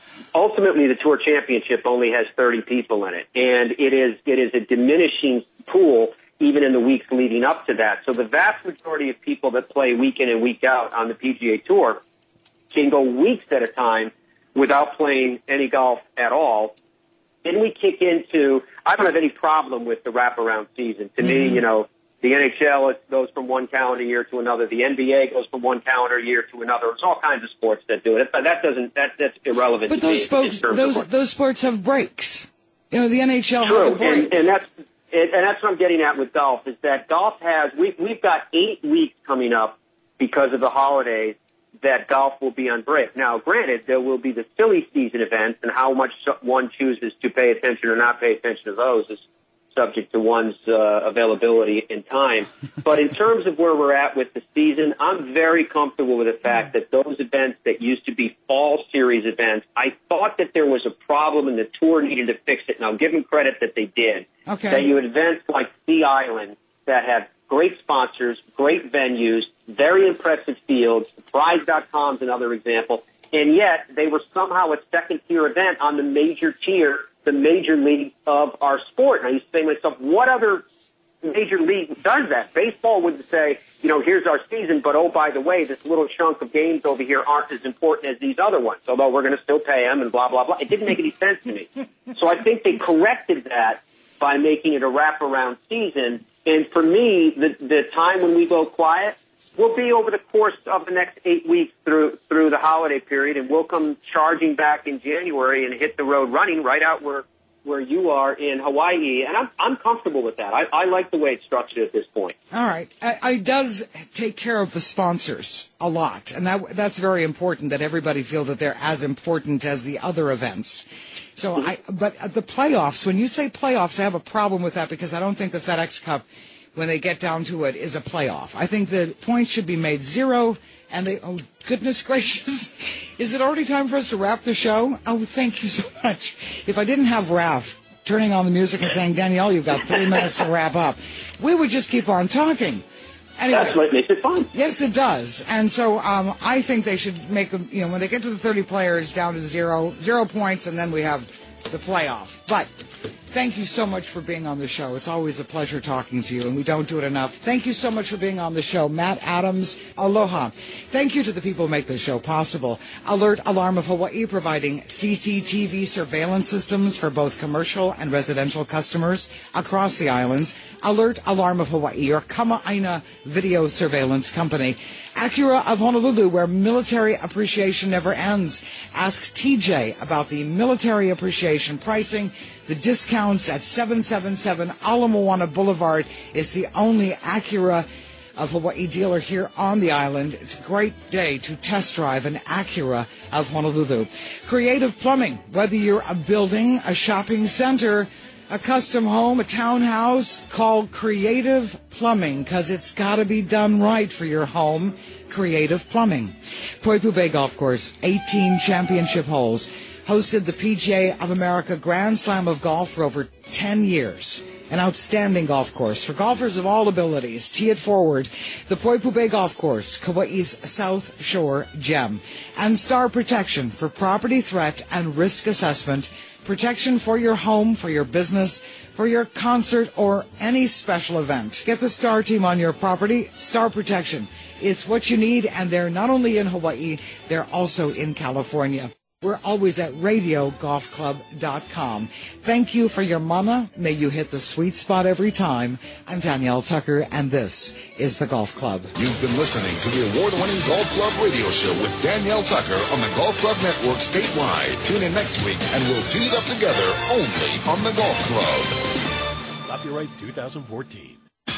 ultimately the Tour Championship only has thirty people in it, and it is it is a diminishing pool even in the weeks leading up to that. So the vast majority of people that play week in and week out on the P G A Tour can go weeks at a time without playing any golf at all. Then we kick into, I don't have any problem with the wraparound season. To mm-hmm. me, you know, the N H L it goes from one calendar year to another. The N B A goes from one calendar year to another. There's all kinds of sports that do it. But that doesn't, that, that's irrelevant
but
to
those
me.
Sports, those, those sports have breaks. You know, the N H L
True,
has a break.
And, and that's, and that's what I'm getting at with golf, is that golf has, we, we've got eight weeks coming up because of the holidays that golf will be on break. Now, granted, there will be the silly season events, and how much one chooses to pay attention or not pay attention to those is subject to one's uh, availability and time. But in terms of where we're at with the season, I'm very comfortable with the fact that those events that used to be fall series events, I thought that there was a problem and the tour needed to fix it, and I'll give them credit that they did.
Okay.
That you had events like Sea Island that have great sponsors, great venues, very impressive fields. Prize dot com is another example. And yet they were somehow a second-tier event on the major tier, the major league of our sport. And I used to say to myself, what other major league does that? Baseball would say, you know, here's our season, but oh, by the way, this little chunk of games over here aren't as important as these other ones, although we're going to still pay them and blah, blah, blah. It didn't make any sense to me. So I think they corrected that by making it a wraparound season. And for me, the, the time when we go quiet will be over the course of the next eight weeks through through the holiday period, and we'll come charging back in January and hit the road running right out where where you are in Hawaii. And I'm I'm comfortable with that. I, I like the way it's structured at this point.
All right. It does take care of the sponsors a lot, and that that's very important, that everybody feel that they're as important as the other events. So I, but the playoffs, when you say playoffs, I have a problem with that, because I don't think the FedEx Cup, when they get down to it, is a playoff. I think the points should be made zero, and they, oh, goodness gracious. Is it already time for us to wrap the show? Oh, thank you so much. If I didn't have Raph turning on the music and saying, Danielle, you've got three minutes to wrap up, we would just keep on talking. Anyway,
that's what makes it fun.
Yes, it does. And so um, I think they should make them, you know, when they get to the thirty players, down to zero, zero points, and then we have the playoff. But thank you so much for being on the show. It's always a pleasure talking to you, and we don't do it enough. Thank you so much for being on the show. Matt Adams, aloha. Thank you to the people who make this show possible. Alert Alarm of Hawaii, providing C C T V surveillance systems for both commercial and residential customers across the islands. Alert Alarm of Hawaii, your Kama'aina video surveillance company. Acura of Honolulu, where military appreciation never ends. Ask T J about the military appreciation pricing. The discounts at seven seventy-seven Ala Moana Boulevard is the only Acura of Hawaii dealer here on the island. It's a great day to test drive an Acura of Honolulu. Creative Plumbing, whether you're a building, a shopping center, a custom home, a townhouse, call Creative Plumbing, because it's got to be done right for your home. Creative Plumbing. Poipu Bay Golf Course, eighteen championship holes. Hosted the P G A of America Grand Slam of Golf for over ten years. An outstanding golf course for golfers of all abilities. Tee it forward. The Poipu Bay Golf Course, Kauai's South Shore gem. And Star Protection for property threat and risk assessment. Protection for your home, for your business, for your concert, or any special event. Get the Star team on your property. Star Protection. It's what you need, and they're not only in Hawaii, they're also in California. We're always at radio golf club dot com. Thank you for your mana. May you hit the sweet spot every time. I'm Danielle Tucker, and this is The Golf Club.
You've been listening to the award-winning Golf Club radio show with Danielle Tucker on the Golf Club Network statewide. Tune in next week, and we'll tee it up together only on The Golf Club.
Copyright two thousand fourteen.